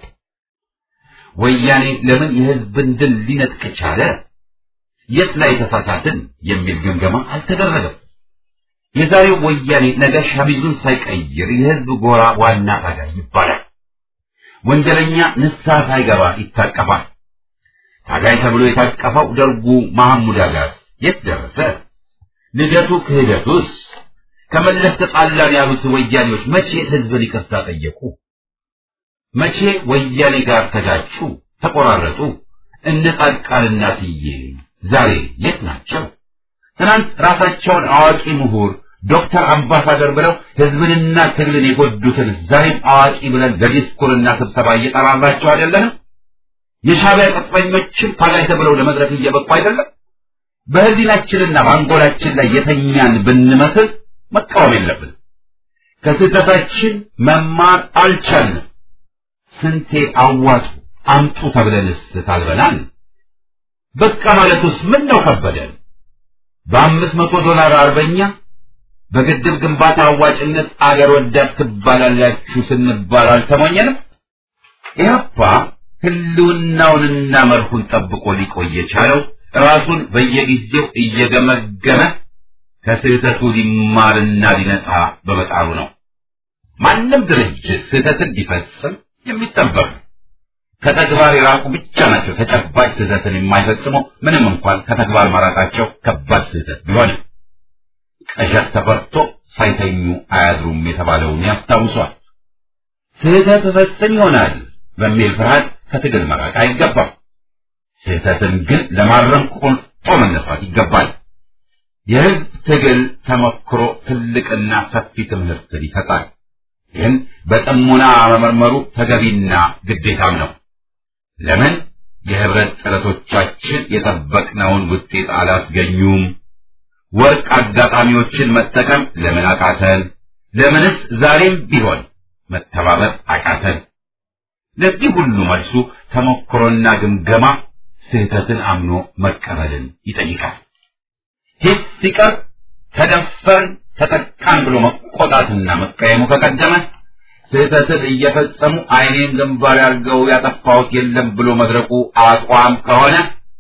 ወያኔ ለምን የህዝብን ድል ሊነጥቅ ቻለ? የት ላይ ተሳሳትን የሚል ግምገማ አልተደረገም። የዛሬው ወያኔ ነገ ሸሚዙን ሳይቀይር የህዝብ ጎራ ዋና ታጋይ ይባላል። ወንጀለኛ ንስሐ ሳይገባ ይታቀፋል። ታጋይ ተብሎ የታቀፈው ደርጉ መሐሙድ አጋር የት ደረሰ? ልደቱ ክህደቱስ? ከመለስ ተጣላን ያሉት ወያኔዎች መቼ ህዝብን ይቅርታ ጠየቁ? መቼ ወያኔ ጋር ተጋጩ፣ ተቆራረጡ? እነ ጻድቃንና ትዬ ዛሬ የት ናቸው? ትናንት ራሳቸውን አዋቂ ምሁር ዶክተር አምባሳደር ብለው ህዝብንና ትግልን የጎዱትን ዛሬም አዋቂ ብለን ለዲስኩርና ስብሰባ እየጠራራቸው አይደለም? የሻዕቢያ ቅጥረኞችን ታጋይ ተብለው ለመድረክ እየበቁ አይደለም? በህሊናችንና ባንጎላችን ላይ የተኛን ብንመስል መቃወም የለብን። ከስህተታችን መማር አልቻልንም። ስንቴ አዋጡ አምጡ ተብለንስ ታልበናል። በቃ ማለቱስ ምን ነው ከበደን? በአምስት መቶ ዶላር አርበኛ በግድብ ግንባታ አዋጭነት አገር ወዳድ ትባላላችሁ ስንባል አልተሞኘንም። ኢህአፓ ህልውናውንና መርሁን ጠብቆ ሊቆይ የቻለው ራሱን በየጊዜው እየገመገመ ከስህተቱ ሊማርና ሊነጻ በመጣሩ ነው። ማንም ድርጅት ስህተትን ሊፈጽም የሚጠበቅ ከተግባር የራቁ ብቻ ናቸው ተጨባጭ ስህተትን የማይፈጽሙ፣ ምንም እንኳን ከተግባር ማራቃቸው ከባድ ስህተት ቢሆንም። ቀሸት ተፈርቶ ሳይተኙ አያድሩም የተባለውን ያስታውሷል። ስህተት ፈጽም ይሆናል በሚል ፍርሃት ከትግል መራቅ አይገባም። ስህተትን ግን ለማረም ቆርጦ መነሳት ይገባል። የህዝብ ትግል ተመክሮ ትልቅና ሰፊ ትምህርትን ይሰጣል። ይህን በጥሞና መመርመሩ ተገቢና ግዴታም ነው። ለምን የህብረት ጥረቶቻችን የጠበቅነውን ውጤት አላስገኙም? ወርቅ አጋጣሚዎችን መጠቀም ለምን አቃተን? ለምንስ ዛሬም ቢሆን መተባበር አቃተን? ለዚህ ሁሉ መልሱ ተሞክሮና ግምገማ፣ ስህተትን አምኖ መቀበልን ይጠይቃል። ሂስ ሲቀር ተደፈርን ተጠቃን ብሎ መቆጣትና መቀየሙ ከቀደመ፣ ስህተትን እየፈጸሙ አይኔን ግንባር ያርገው ያጠፋሁት የለም ብሎ መድረቁ አቋም ከሆነ፣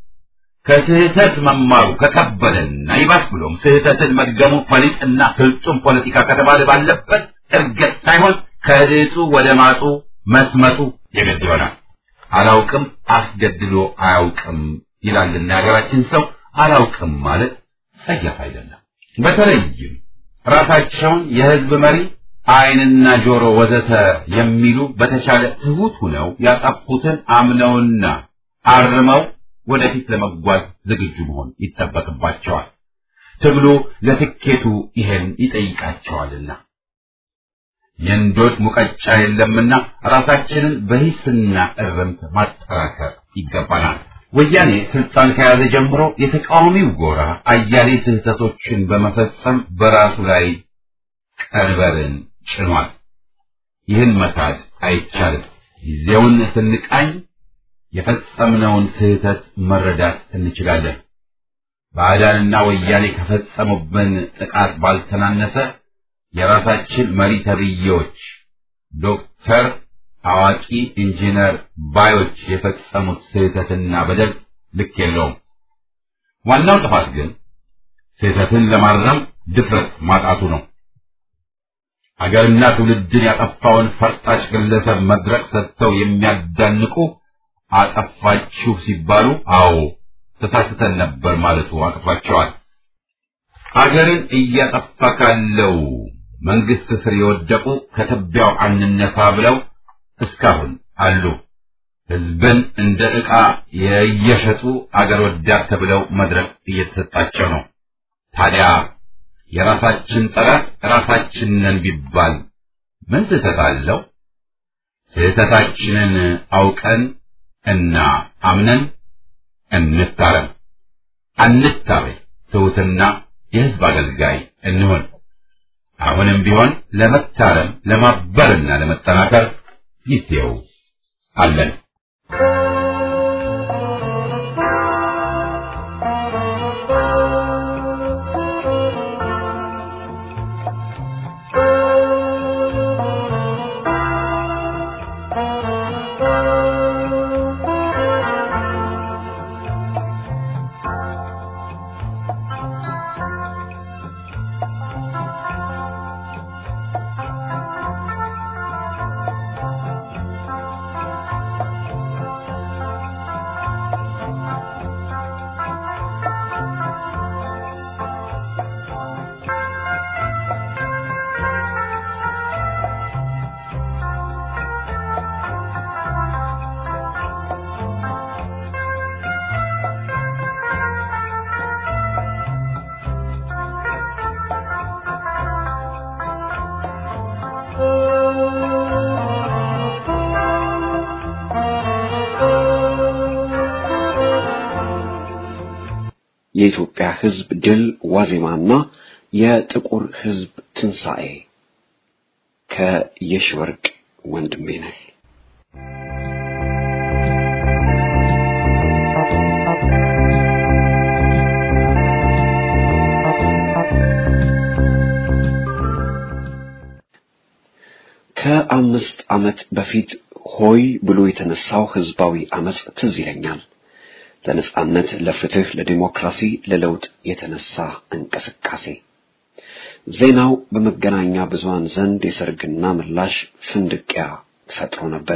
ከስህተት መማሩ ከከበደና ይባስ ብሎም ስህተትን መድገሙ ፈሊጥና ፍጹም ፖለቲካ ከተባለ ባለበት እርገት ሳይሆን ከድጡ ወደ ማጡ መስመጡ የግድ ይሆናል። አላውቅም አስገድሎ አያውቅም ይላልና የሀገራችን ሰው። አላውቅም ማለት ጸያፍ አይደለም። በተለይም ራሳቸውን የህዝብ መሪ አይንና ጆሮ ወዘተ የሚሉ በተቻለ ትሁት ሆነው ያጠፉትን አምነውና አርመው ወደፊት ለመጓዝ ዝግጁ መሆን ይጠበቅባቸዋል። ትግሉ ለትኬቱ ይሄን ይጠይቃቸዋልና። የእንዶድ ሙቀጫ የለምና ራሳችንን በሂስና እርምት ማጠራከር ይገባናል። ወያኔ ስልጣን ከያዘ ጀምሮ የተቃዋሚው ጎራ አያሌ ስህተቶችን በመፈጸም በራሱ ላይ ቀንበርን ጭኗል። ይህን መካድ አይቻልም። ጊዜውን ስንቃኝ የፈጸምነውን ስህተት መረዳት እንችላለን። ባዕዳንና ወያኔ ከፈጸሙብን ጥቃት ባልተናነሰ የራሳችን መሪ ተብዬዎች ዶክተር፣ አዋቂ፣ ኢንጂነር ባዮች የፈጸሙት ስህተትና በደል ልክ የለውም። ዋናው ጥፋት ግን ስህተትን ለማረም ድፍረት ማጣቱ ነው። አገርና ትውልድን ያጠፋውን ፈርጣጭ ግለሰብ መድረክ ሰጥተው የሚያዳንቁ አጠፋችሁ ሲባሉ አዎ ተሳስተን ነበር ማለቱ አቅቷቸዋል። አገርን እያጠፋ ካለው መንግስት ስር የወደቁ ከትቢያው አንነሳ ብለው እስካሁን አሉ። ህዝብን እንደ ዕቃ የየሸጡ አገር ወዳድ ተብለው መድረክ እየተሰጣቸው ነው። ታዲያ የራሳችን ጠላት ራሳችን ነን ቢባል ምን ስህተት አለው? ስህተታችንን አውቀን እና አምነን እንታረም፣ አንታበይ፣ ትሑትና የህዝብ አገልጋይ እንሆን። አሁንም ቢሆን ለመታረም ለማበርና ለመጠናከር ጊዜው አለን። የኢትዮጵያ ሕዝብ ድል ዋዜማና የጥቁር ሕዝብ ትንሣኤ ከየሽወርቅ ወንድሜ ነህ። ከአምስት ዓመት በፊት ሆይ ብሎ የተነሳው ህዝባዊ አመጽ ትዝ ይለኛል። ለነጻነት፣ ለፍትህ፣ ለዲሞክራሲ፣ ለለውጥ የተነሳ እንቅስቃሴ። ዜናው በመገናኛ ብዙሃን ዘንድ የሰርግና ምላሽ ፍንድቂያ ፈጥሮ ነበር።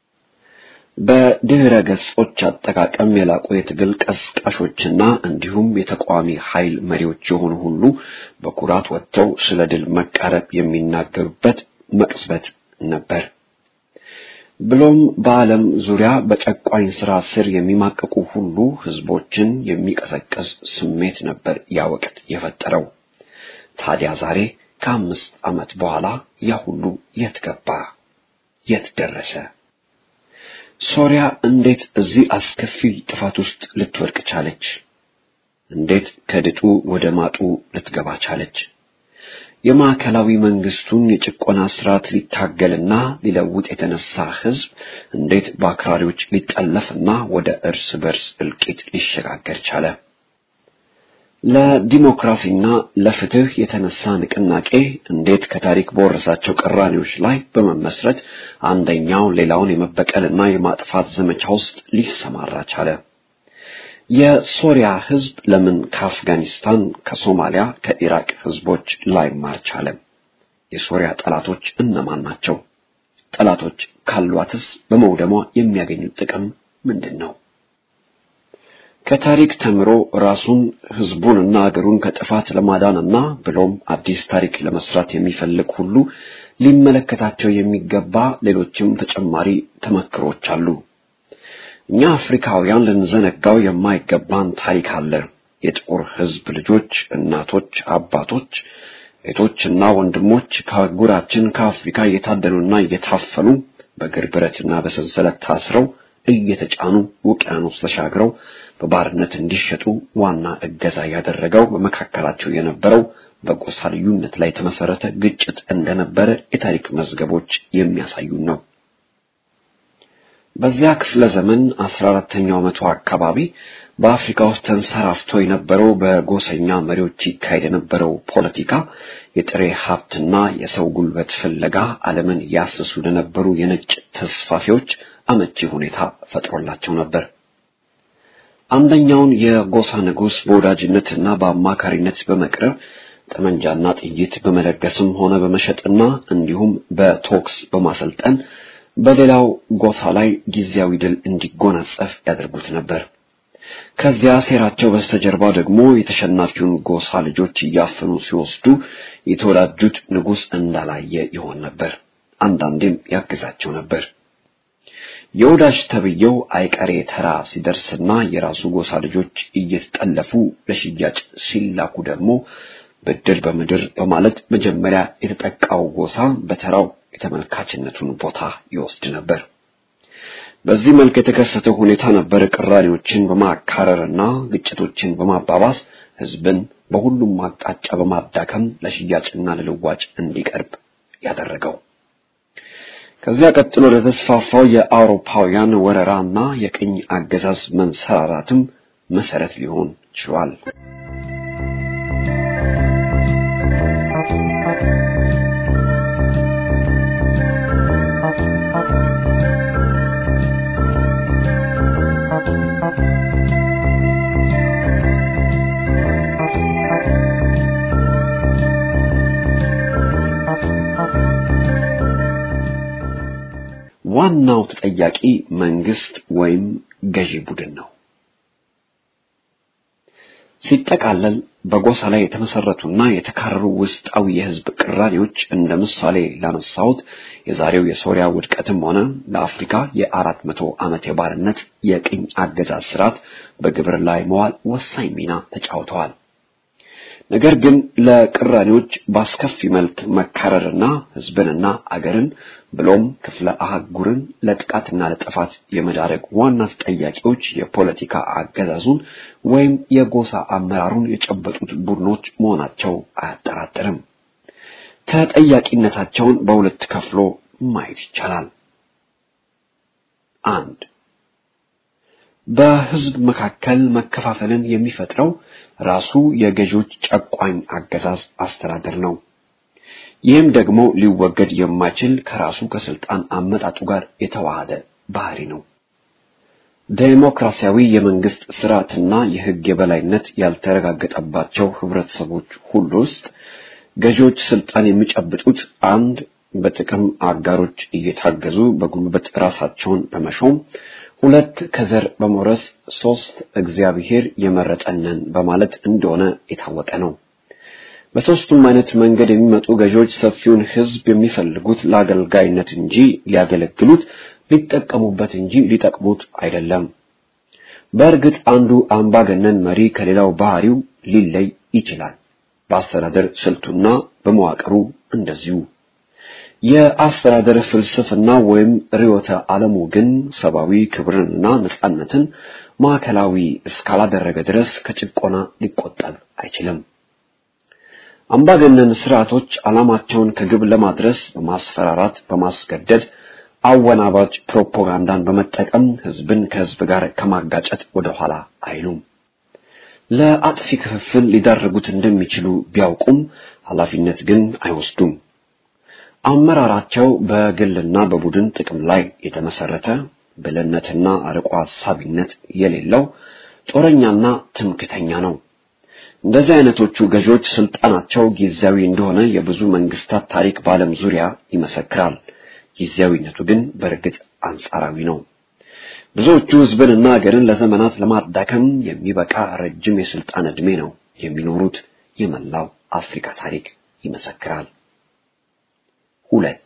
በድህረ ገጾች አጠቃቀም የላቁ የትግል ቀስቃሾችና እንዲሁም የተቋሚ ኃይል መሪዎች የሆኑ ሁሉ በኩራት ወጥተው ስለ ድል መቃረብ የሚናገሩበት መቅጽበት ነበር። ብሎም በዓለም ዙሪያ በጨቋኝ ስራ ስር የሚማቀቁ ሁሉ ህዝቦችን የሚቀሰቅስ ስሜት ነበር ያ ወቅት የፈጠረው። ታዲያ ዛሬ ከአምስት ዓመት በኋላ ያ ሁሉ የት ገባ? የት ደረሰ? ሶሪያ እንዴት እዚህ አስከፊ ጥፋት ውስጥ ልትወድቅ ቻለች? እንዴት ከድጡ ወደ ማጡ ልትገባ ቻለች? የማዕከላዊ መንግስቱን የጭቆና ስርዓት ሊታገልና ሊለውጥ የተነሳ ህዝብ እንዴት በአክራሪዎች ሊጠለፍና ወደ እርስ በርስ እልቂት ሊሸጋገር ቻለ? ለዲሞክራሲና ለፍትህ የተነሳ ንቅናቄ እንዴት ከታሪክ በወረሳቸው ቅራኔዎች ላይ በመመስረት አንደኛው ሌላውን የመበቀልና የማጥፋት ዘመቻ ውስጥ ሊሰማራ ቻለ? የሶሪያ ህዝብ ለምን ከአፍጋኒስታን፣ ከሶማሊያ፣ ከኢራቅ ህዝቦች ላይ ማርቻለ? የሶሪያ ጠላቶች እነማን ናቸው? ጠላቶች ካሏትስ በመውደሟ የሚያገኙት ጥቅም ምንድነው? ከታሪክ ተምሮ ራሱን ህዝቡንና አገሩን ከጥፋት ለማዳንና ብሎም አዲስ ታሪክ ለመስራት የሚፈልግ ሁሉ ሊመለከታቸው የሚገባ ሌሎችም ተጨማሪ ተመክሮች አሉ። እኛ አፍሪካውያን ልንዘነጋው የማይገባን ታሪክ አለ። የጥቁር ህዝብ ልጆች፣ እናቶች፣ አባቶች፣ እህቶችና ወንድሞች ከአህጉራችን ከአፍሪካ እየታደኑና እየታፈኑ በእግር ብረትና በሰንሰለት ታስረው እየተጫኑ ውቅያኖስ ተሻግረው በባርነት እንዲሸጡ ዋና እገዛ ያደረገው በመካከላቸው የነበረው በጎሳ ልዩነት ላይ የተመሰረተ ግጭት እንደነበረ የታሪክ መዝገቦች የሚያሳዩ ነው። በዚያ ክፍለ ዘመን አስራ አራተኛው መቶ አካባቢ በአፍሪካ ውስጥ ተንሰራፍቶ የነበረው በጎሰኛ መሪዎች ይካሄድ የነበረው ፖለቲካ የጥሬ ሀብትና የሰው ጉልበት ፍለጋ ዓለምን ያስሱ ለነበሩ የነጭ ተስፋፊዎች አመቺ ሁኔታ ፈጥሮላቸው ነበር። አንደኛውን የጎሳ ንጉስ በወዳጅነትና በአማካሪነት በመቅረብ ጠመንጃና ጥይት በመለገስም ሆነ በመሸጥና እንዲሁም በቶክስ በማሰልጠን በሌላው ጎሳ ላይ ጊዜያዊ ድል እንዲጎናጸፍ ያደርጉት ነበር። ከዚያ ሴራቸው በስተጀርባ ደግሞ የተሸናፊውን ጎሳ ልጆች እያፈኑ ሲወስዱ የተወዳጁት ንጉስ እንዳላየ ይሆን ነበር። አንዳንዴም ያግዛቸው ነበር። የወዳጅ ተብየው አይቀሬ ተራ ሲደርስና የራሱ ጎሳ ልጆች እየተጠለፉ ለሽያጭ ሲላኩ ደግሞ ብድር በምድር በማለት መጀመሪያ የተጠቃው ጎሳ በተራው የተመልካችነቱን ቦታ ይወስድ ነበር። በዚህ መልክ የተከሰተው ሁኔታ ነበር ቅራኔዎችን በማካረርና ግጭቶችን በማባባስ ህዝብን በሁሉም አቅጣጫ በማዳከም ለሽያጭና ለልዋጭ እንዲቀርብ ያደረገው። ከዚያ ቀጥሎ ለተስፋፋው የአውሮፓውያን ወረራና የቅኝ አገዛዝ መንሰራራትም መሰረት ሊሆን ችሏል። ዋናው ተጠያቂ መንግስት ወይም ገዢ ቡድን ነው። ሲጠቃለል በጎሳ ላይ የተመሰረቱና የተካረሩ ውስጣዊ የህዝብ ቅራኔዎች እንደ ምሳሌ ላነሳሁት የዛሬው የሶሪያ ውድቀትም ሆነ ለአፍሪካ የአራት መቶ ዓመት የባርነት የቅኝ አገዛዝ ስርዓት በግብር ላይ መዋል ወሳኝ ሚና ተጫውተዋል። ነገር ግን ለቅራኔዎች ባስከፊ መልክ መካረርና ህዝብንና አገርን ብሎም ክፍለ አህጉርን ለጥቃትና ለጥፋት የመዳረግ ዋና ተጠያቂዎች የፖለቲካ አገዛዙን ወይም የጎሳ አመራሩን የጨበጡት ቡድኖች መሆናቸው አያጠራጥርም። ተጠያቂነታቸውን በሁለት ከፍሎ ማየት ይቻላል። አንድ በህዝብ መካከል መከፋፈልን የሚፈጥረው ራሱ የገዢዎች ጨቋኝ አገዛዝ አስተዳደር ነው። ይህም ደግሞ ሊወገድ የማይችል ከራሱ ከስልጣን አመጣጡ ጋር የተዋሃደ ባህሪ ነው። ዴሞክራሲያዊ የመንግስት ስርዓትና የህግ የበላይነት ያልተረጋገጠባቸው ህብረተሰቦች ሁሉ ውስጥ ገዢዎች ስልጣን የሚጨብጡት አንድ በጥቅም አጋሮች እየታገዙ በጉልበት ራሳቸውን በመሾም፣ ሁለት ከዘር በመውረስ፣ ሶስት እግዚአብሔር የመረጠንን በማለት እንደሆነ የታወቀ ነው። በሶስቱም አይነት መንገድ የሚመጡ ገዢዎች ሰፊውን ህዝብ የሚፈልጉት ለአገልጋይነት እንጂ ሊያገለግሉት ሊጠቀሙበት እንጂ ሊጠቅሙት አይደለም። በእርግጥ አንዱ አምባገነን መሪ ከሌላው ባህሪው ሊለይ ይችላል። በአስተዳደር ስልቱና በመዋቅሩ እንደዚሁ። የአስተዳደር ፍልስፍና ወይም ርዕዮተ ዓለሙ ግን ሰብአዊ ክብርንና ነጻነትን ማዕከላዊ እስካላደረገ ድረስ ከጭቆና ሊቆጠብ አይችልም። አምባገነን ስርዓቶች ዓላማቸውን ከግብ ለማድረስ በማስፈራራት፣ በማስገደድ፣ አወናባጅ ፕሮፓጋንዳን በመጠቀም ህዝብን ከህዝብ ጋር ከማጋጨት ወደ ኋላ አይሉም። ለአጥፊ ክፍፍል ሊዳርጉት እንደሚችሉ ቢያውቁም ኃላፊነት ግን አይወስዱም። አመራራቸው በግልና በቡድን ጥቅም ላይ የተመሰረተ ብልህነትና አርቆ ሐሳቢነት የሌለው ጦረኛና ትምክተኛ ነው። እንደዚህ አይነቶቹ ገዢዎች ስልጣናቸው ጊዜያዊ እንደሆነ የብዙ መንግስታት ታሪክ በዓለም ዙሪያ ይመሰክራል። ጊዜያዊነቱ ግን በእርግጥ አንጻራዊ ነው። ብዙዎቹ ህዝብንና ሀገርን ለዘመናት ለማዳከም የሚበቃ ረጅም የስልጣን ዕድሜ ነው የሚኖሩት። የመላው አፍሪካ ታሪክ ይመሰክራል። ሁለት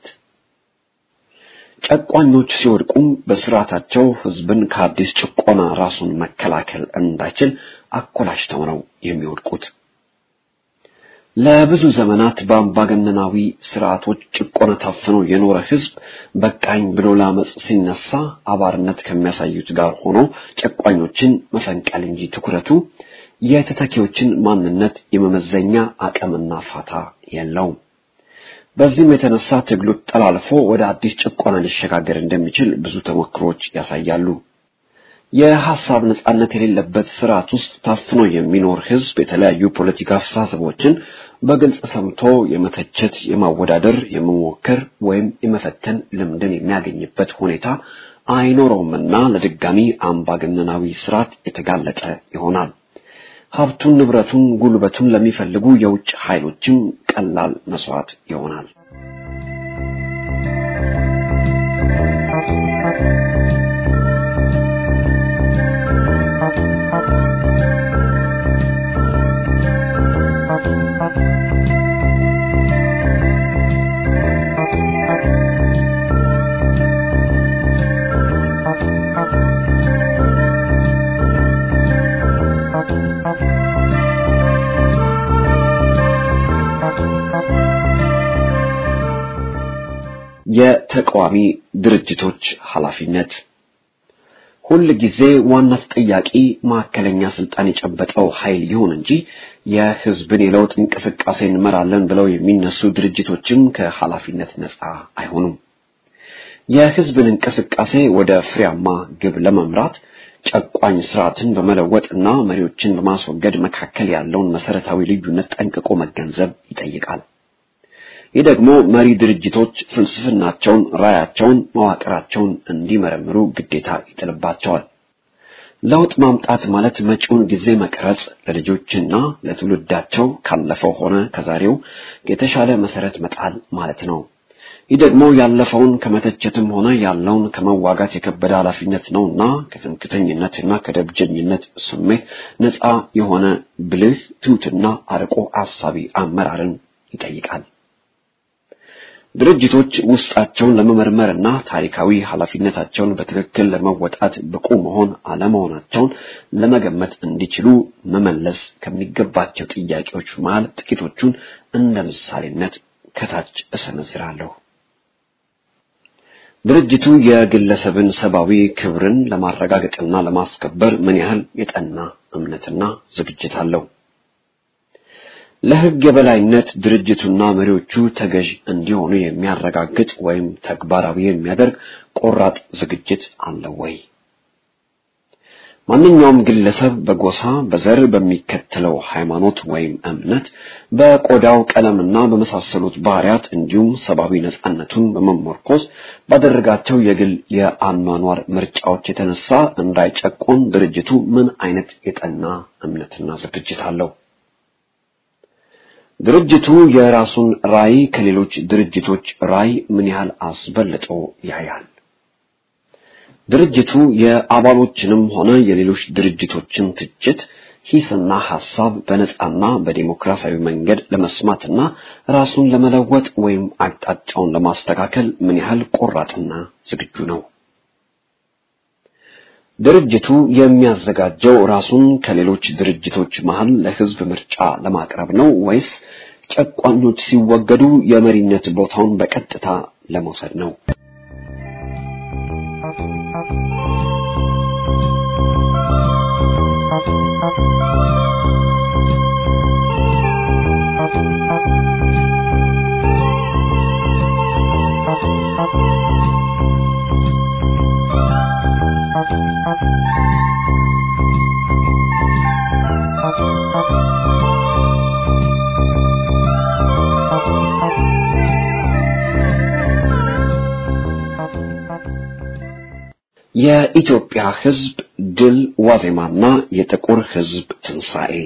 ጨቋኞች ሲወድቁም በስርዓታቸው ህዝብን ከአዲስ ጭቆና ራሱን መከላከል እንዳይችል አኮላሽተው ነው የሚወድቁት። ለብዙ ዘመናት በአምባገነናዊ ስርዓቶች ጭቆና ታፍኖ የኖረ ህዝብ በቃኝ ብሎ ለአመጽ ሲነሳ አባርነት ከሚያሳዩት ጋር ሆኖ ጨቋኞችን መፈንቀል እንጂ ትኩረቱ የተተኪዎችን ማንነት የመመዘኛ አቅምና ፋታ የለውም። በዚህም የተነሳ ትግሉ ተላልፎ ወደ አዲስ ጭቆና ሊሸጋገር እንደሚችል ብዙ ተሞክሮች ያሳያሉ። የሐሳብ ነጻነት የሌለበት ስርዓት ውስጥ ታፍኖ የሚኖር ህዝብ የተለያዩ ፖለቲካ አስተሳሰቦችን በግልጽ ሰምቶ የመተቸት፣ የማወዳደር፣ የመሞከር ወይም የመፈተን ልምድን የሚያገኝበት ሁኔታ አይኖረውምና ለድጋሚ አምባገነናዊ ስርዓት የተጋለጠ ይሆናል። ሀብቱን፣ ንብረቱን፣ ጉልበቱን ለሚፈልጉ የውጭ ኃይሎችም ቀላል መስዋዕት ይሆናል። የተቃዋሚ ድርጅቶች ኃላፊነት ሁሉ ጊዜ ዋና ተጠያቂ ማዕከለኛ ስልጣን የጨበጠው ኃይል ይሁን እንጂ የህዝብን የለውጥ እንቅስቃሴ እንመራለን ብለው የሚነሱ ድርጅቶችም ከኃላፊነት ነፃ አይሆኑም። የህዝብን እንቅስቃሴ ወደ ፍሬያማ ግብ ለመምራት ጨቋኝ ስርዓትን በመለወጥና መሪዎችን በማስወገድ መካከል ያለውን መሰረታዊ ልዩነት ጠንቅቆ መገንዘብ ይጠይቃል። ይህ ደግሞ መሪ ድርጅቶች ፍልስፍናቸውን፣ ራዕያቸውን፣ መዋቅራቸውን እንዲመረምሩ ግዴታ ይጥልባቸዋል። ለውጥ ማምጣት ማለት መጪውን ጊዜ መቅረጽ፣ ለልጆችና ለትውልዳቸው ካለፈው ሆነ ከዛሬው የተሻለ መሰረት መጣል ማለት ነው። ይህ ደግሞ ያለፈውን ከመተቸትም ሆነ ያለውን ከመዋጋት የከበደ ኃላፊነት ነውና ከትምክህተኝነትና ከደብጀኝነት ስሜት ነፃ የሆነ ብልህ፣ ትሁትና አርቆ አሳቢ አመራርን ይጠይቃል። ድርጅቶች ውስጣቸውን ለመመርመርና ታሪካዊ ኃላፊነታቸውን በትክክል ለመወጣት ብቁ መሆን አለመሆናቸውን ለመገመት እንዲችሉ መመለስ ከሚገባቸው ጥያቄዎች መሃል ጥቂቶቹን እንደ ምሳሌነት ከታች እሰነዝራለሁ። ድርጅቱ የግለሰብን ሰብአዊ ክብርን ለማረጋገጥና ለማስከበር ምን ያህል የጠና እምነትና ዝግጅት አለው? ለሕግ የበላይነት ድርጅቱና መሪዎቹ ተገዥ እንዲሆኑ የሚያረጋግጥ ወይም ተግባራዊ የሚያደርግ ቆራጥ ዝግጅት አለው ወይ? ማንኛውም ግለሰብ በጎሳ፣ በዘር፣ በሚከተለው ሃይማኖት ወይም እምነት፣ በቆዳው ቀለምና በመሳሰሉት ባህሪያት እንዲሁም ሰብአዊ ነጻነቱን በመመርኮዝ ባደረጋቸው የግል የአኗኗር ምርጫዎች የተነሳ እንዳይጨቆን ድርጅቱ ምን አይነት የጠና እምነትና ዝግጅት አለው? ድርጅቱ የራሱን ራዕይ ከሌሎች ድርጅቶች ራዕይ ምን ያህል አስበልጦ ያያል? ድርጅቱ የአባሎችንም ሆነ የሌሎች ድርጅቶችን ትችት፣ ሂስና ሐሳብ በነጻና በዲሞክራሲያዊ መንገድ ለመስማትና ራሱን ለመለወጥ ወይም አቅጣጫውን ለማስተካከል ምን ያህል ቆራጥና ዝግጁ ነው? ድርጅቱ የሚያዘጋጀው ራሱን ከሌሎች ድርጅቶች መሃል ለሕዝብ ምርጫ ለማቅረብ ነው ወይስ ጨቋኞች ሲወገዱ የመሪነት ቦታውን በቀጥታ ለመውሰድ ነው? የኢትዮጵያ ሕዝብ ድል ዋዜማና የጥቁር ሕዝብ ትንሣኤ።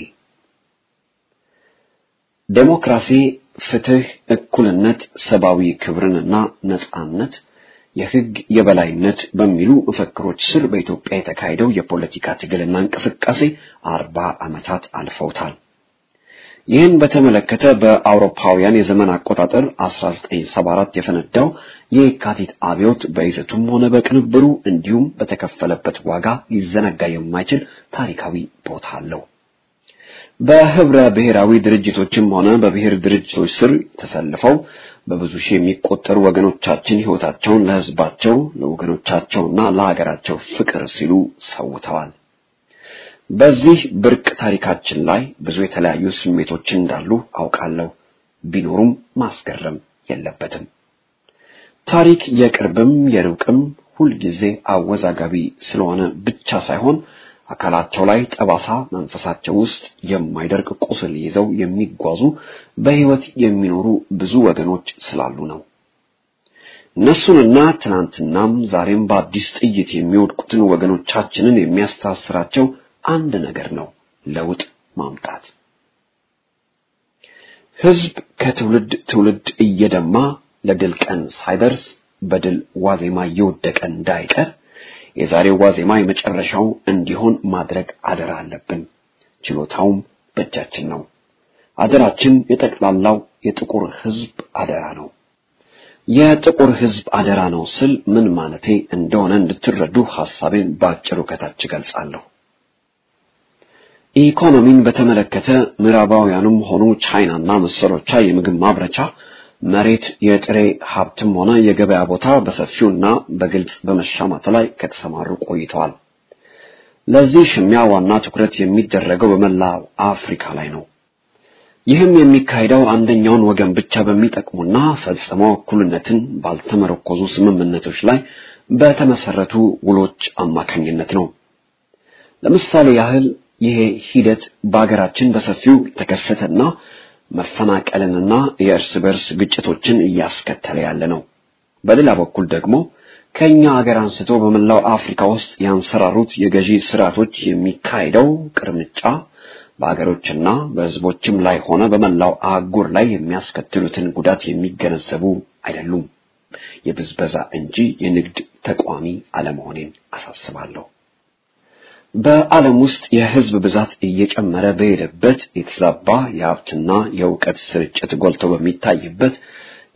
ዴሞክራሲ፣ ፍትህ፣ እኩልነት፣ ሰብአዊ ክብርንና ነጻነት፣ የሕግ የበላይነት በሚሉ መፈክሮች ስር በኢትዮጵያ የተካሄደው የፖለቲካ ትግልና እንቅስቃሴ አርባ ዓመታት አልፈውታል። ይህን በተመለከተ በአውሮፓውያን የዘመን አቆጣጠር አስራ ዘጠኝ ሰባ አራት የፈነዳው የካቲት አብዮት በይዘቱም ሆነ በቅንብሩ እንዲሁም በተከፈለበት ዋጋ ሊዘነጋ የማይችል ታሪካዊ ቦታ አለው። በህብረ ብሔራዊ ድርጅቶችም ሆነ በብሔር ድርጅቶች ስር ተሰልፈው በብዙ ሺህ የሚቆጠሩ ወገኖቻችን ሕይወታቸውን ለሕዝባቸው፣ ለወገኖቻቸውና ለሀገራቸው ፍቅር ሲሉ ሰውተዋል። በዚህ ብርቅ ታሪካችን ላይ ብዙ የተለያዩ ስሜቶች እንዳሉ አውቃለሁ። ቢኖሩም ማስገረም የለበትም። ታሪክ የቅርብም የሩቅም ሁልጊዜ አወዛጋቢ ስለሆነ ብቻ ሳይሆን አካላቸው ላይ ጠባሳ፣ መንፈሳቸው ውስጥ የማይደርቅ ቁስል ይዘው የሚጓዙ በሕይወት የሚኖሩ ብዙ ወገኖች ስላሉ ነው። እነሱንና ትናንትናም ዛሬም በአዲስ ጥይት የሚወድቁትን ወገኖቻችንን የሚያስተሳስራቸው አንድ ነገር ነው፣ ለውጥ ማምጣት። ሕዝብ ከትውልድ ትውልድ እየደማ ለድል ቀን ሳይደርስ በድል ዋዜማ እየወደቀ እንዳይቀር የዛሬው ዋዜማ የመጨረሻው እንዲሆን ማድረግ አደራ አለብን። ችሎታውም በእጃችን ነው። አደራችን የጠቅላላው የጥቁር ሕዝብ አደራ ነው። የጥቁር ሕዝብ አደራ ነው ስል ምን ማለቴ እንደሆነ እንድትረዱ ሐሳቤን ባጭሩ ከታች ገልጻለሁ። ኢኮኖሚን በተመለከተ ምዕራባውያኑም ሆኑ ቻይናና መሰሎቿ የምግብ ማምረቻ መሬት፣ የጥሬ ሀብትም ሆነ የገበያ ቦታ በሰፊውና በግልጽ በመሻማት ላይ ከተሰማሩ ቆይተዋል። ለዚህ ሽሚያ ዋና ትኩረት የሚደረገው በመላው አፍሪካ ላይ ነው። ይህም የሚካሄደው አንደኛውን ወገን ብቻ በሚጠቅሙና ፈጽሞ እኩልነትን ባልተመረኮዙ ስምምነቶች ላይ በተመሰረቱ ውሎች አማካኝነት ነው። ለምሳሌ ያህል ይሄ ሂደት በአገራችን በሰፊው ተከሰተና መፈናቀልንና የእርስ በርስ ግጭቶችን እያስከተለ ያለ ነው። በሌላ በኩል ደግሞ ከኛ ሀገር አንስቶ በመላው አፍሪካ ውስጥ ያንሰራሩት የገዢ ስርዓቶች የሚካሄደው ቅርምጫ በአገሮችና በሕዝቦችም ላይ ሆነ በመላው አህጉር ላይ የሚያስከትሉትን ጉዳት የሚገነዘቡ አይደሉም። የብዝበዛ እንጂ የንግድ ተቋሚ አለመሆኔን አሳስባለሁ። በዓለም ውስጥ የሕዝብ ብዛት እየጨመረ በሄደበት፣ የተዛባ የሀብትና የእውቀት ስርጭት ጎልቶ በሚታይበት፣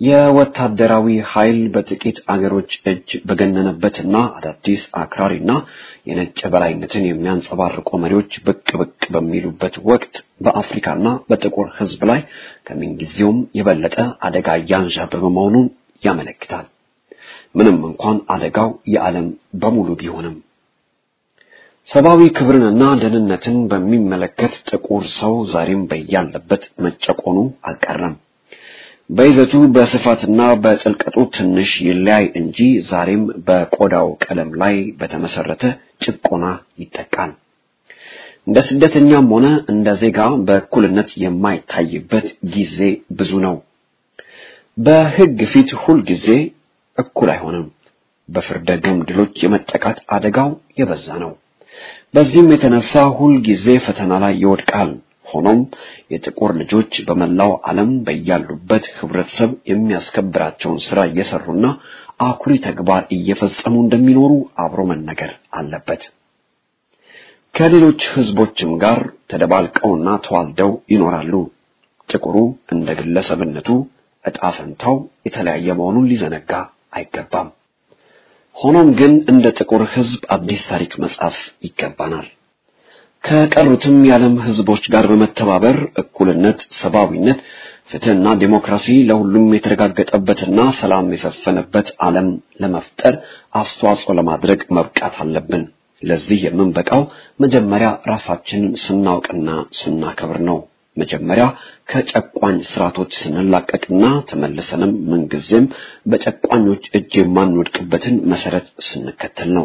የወታደራዊ ኃይል በጥቂት አገሮች እጅ በገነነበትና አዳዲስ አክራሪና የነጭ በላይነትን የሚያንጸባርቁ መሪዎች ብቅ ብቅ በሚሉበት ወቅት በአፍሪካና በጥቁር ሕዝብ ላይ ከምንጊዜውም የበለጠ አደጋ ያንዣበበ መሆኑን ያመለክታል። ምንም እንኳን አደጋው የዓለም በሙሉ ቢሆንም ሰብአዊ ክብርንና ደህንነትን በሚመለከት ጥቁር ሰው ዛሬም በያለበት መጨቆኑ አልቀረም። በይዘቱ በስፋትና በጥልቀቱ ትንሽ ይለያይ እንጂ ዛሬም በቆዳው ቀለም ላይ በተመሰረተ ጭቆና ይጠቃል። እንደ ስደተኛም ሆነ እንደ ዜጋ በእኩልነት የማይታይበት ጊዜ ብዙ ነው። በሕግ ፊት ሁል ጊዜ እኩል አይሆንም። በፍርደ ገምድሎች የመጠቃት አደጋው የበዛ ነው። በዚህም የተነሳ ሁል ጊዜ ፈተና ላይ ይወድቃል። ሆኖም የጥቁር ልጆች በመላው ዓለም በያሉበት ህብረተሰብ የሚያስከብራቸውን ሥራ እየሰሩና አኩሪ ተግባር እየፈጸሙ እንደሚኖሩ አብሮ መነገር አለበት። ከሌሎች ህዝቦችም ጋር ተደባልቀውና ተዋልደው ይኖራሉ። ጥቁሩ እንደ ግለሰብነቱ ዕጣ ፈንታው የተለያየ መሆኑን ሊዘነጋ አይገባም። ሆኖም ግን እንደ ጥቁር ህዝብ አዲስ ታሪክ መጻፍ ይገባናል። ከቀሩትም የዓለም ህዝቦች ጋር በመተባበር እኩልነት፣ ሰብአዊነት፣ ፍትህና ዲሞክራሲ ለሁሉም የተረጋገጠበትና ሰላም የሰፈነበት ዓለም ለመፍጠር አስተዋጽኦ ለማድረግ መብቃት አለብን። ለዚህ የምንበቃው መጀመሪያ ራሳችንን ስናውቅና ስናከብር ነው። መጀመሪያ ከጨቋኝ ስርዓቶች ስንላቀቅና ተመልሰንም ምንጊዜም በጨቋኞች እጅ የማንወድቅበትን መሰረት ስንከተል ነው።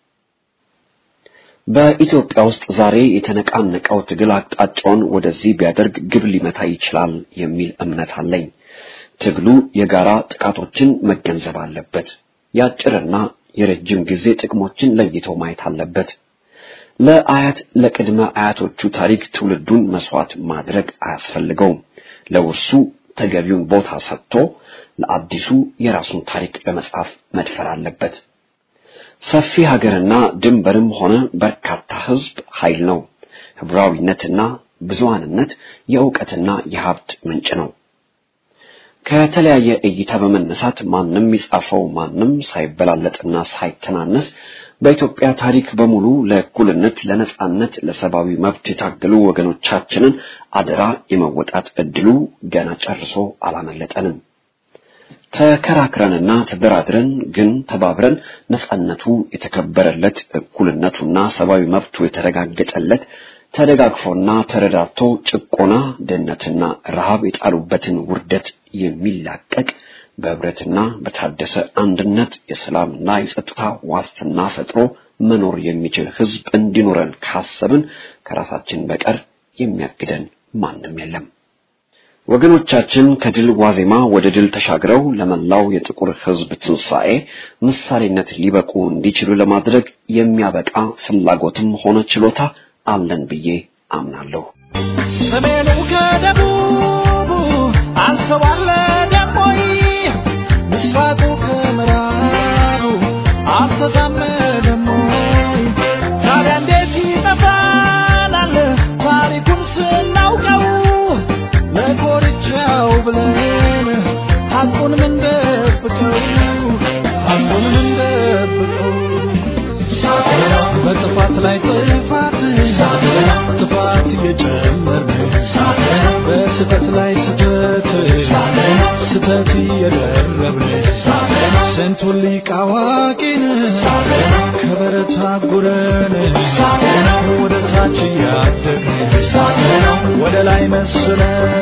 በኢትዮጵያ ውስጥ ዛሬ የተነቃነቀው ትግል አቅጣጫውን ወደዚህ ቢያደርግ ግብ ሊመታ ይችላል የሚል እምነት አለኝ። ትግሉ የጋራ ጥቃቶችን መገንዘብ አለበት። የአጭርና የረጅም ጊዜ ጥቅሞችን ለይቶ ማየት አለበት። ለአያት ለቅድመ አያቶቹ ታሪክ ትውልዱን መስዋዕት ማድረግ አያስፈልገውም። ለውርሱ ተገቢውን ቦታ ሰጥቶ ለአዲሱ የራሱን ታሪክ ለመጻፍ መድፈር አለበት። ሰፊ ሀገርና ድንበርም ሆነ በርካታ ህዝብ ኃይል ነው። ህብራዊነትና ብዙሃንነት የእውቀትና የሀብት ምንጭ ነው። ከተለያየ እይታ በመነሳት ማንም ይጻፈው ማንም ሳይበላለጥና ሳይተናነስ በኢትዮጵያ ታሪክ በሙሉ ለእኩልነት፣ ለነጻነት፣ ለሰብአዊ መብት የታገሉ ወገኖቻችንን አደራ የመወጣት እድሉ ገና ጨርሶ አላመለጠንም። ተከራክረንና ተደራድረን ግን ተባብረን ነጻነቱ የተከበረለት፣ እኩልነቱና ሰብአዊ መብቱ የተረጋገጠለት፣ ተደጋግፎና ተረዳቶ ጭቆና፣ ድህነትና ረሃብ የጣሉበትን ውርደት የሚላቀቅ በህብረትና በታደሰ አንድነት የሰላምና የጸጥታ ዋስትና ፈጥሮ መኖር የሚችል ህዝብ እንዲኖረን ካሰብን ከራሳችን በቀር የሚያግደን ማንም የለም። ወገኖቻችን ከድል ዋዜማ ወደ ድል ተሻግረው ለመላው የጥቁር ህዝብ ትንሣኤ ምሳሌነት ሊበቁ እንዲችሉ ለማድረግ የሚያበቃ ፍላጎትም ሆነ ችሎታ አለን ብዬ አምናለሁ። ሰሜኑ ከደቡቡ አንሰዋለ ደሞይ ምስራቁ ከምዕራቡ አልተዛመደሞይ ታዲያ እንዴት ይጠፋናል ታሪኩን ስናውቀው ለኮርቻው ብለን ሐቁን ምን ደብቀው ሐቁን ምን ደብቀው በጥፋት ላይ ጥፋት ጥፋት እየጨመርን በስህተት ላይ ስህተት ስህተት እየደረብን ስንቱን ሊቅ አዋቂን ከበረት አጉረን ወደ ታች እያደግን ወደ ላይ መስለን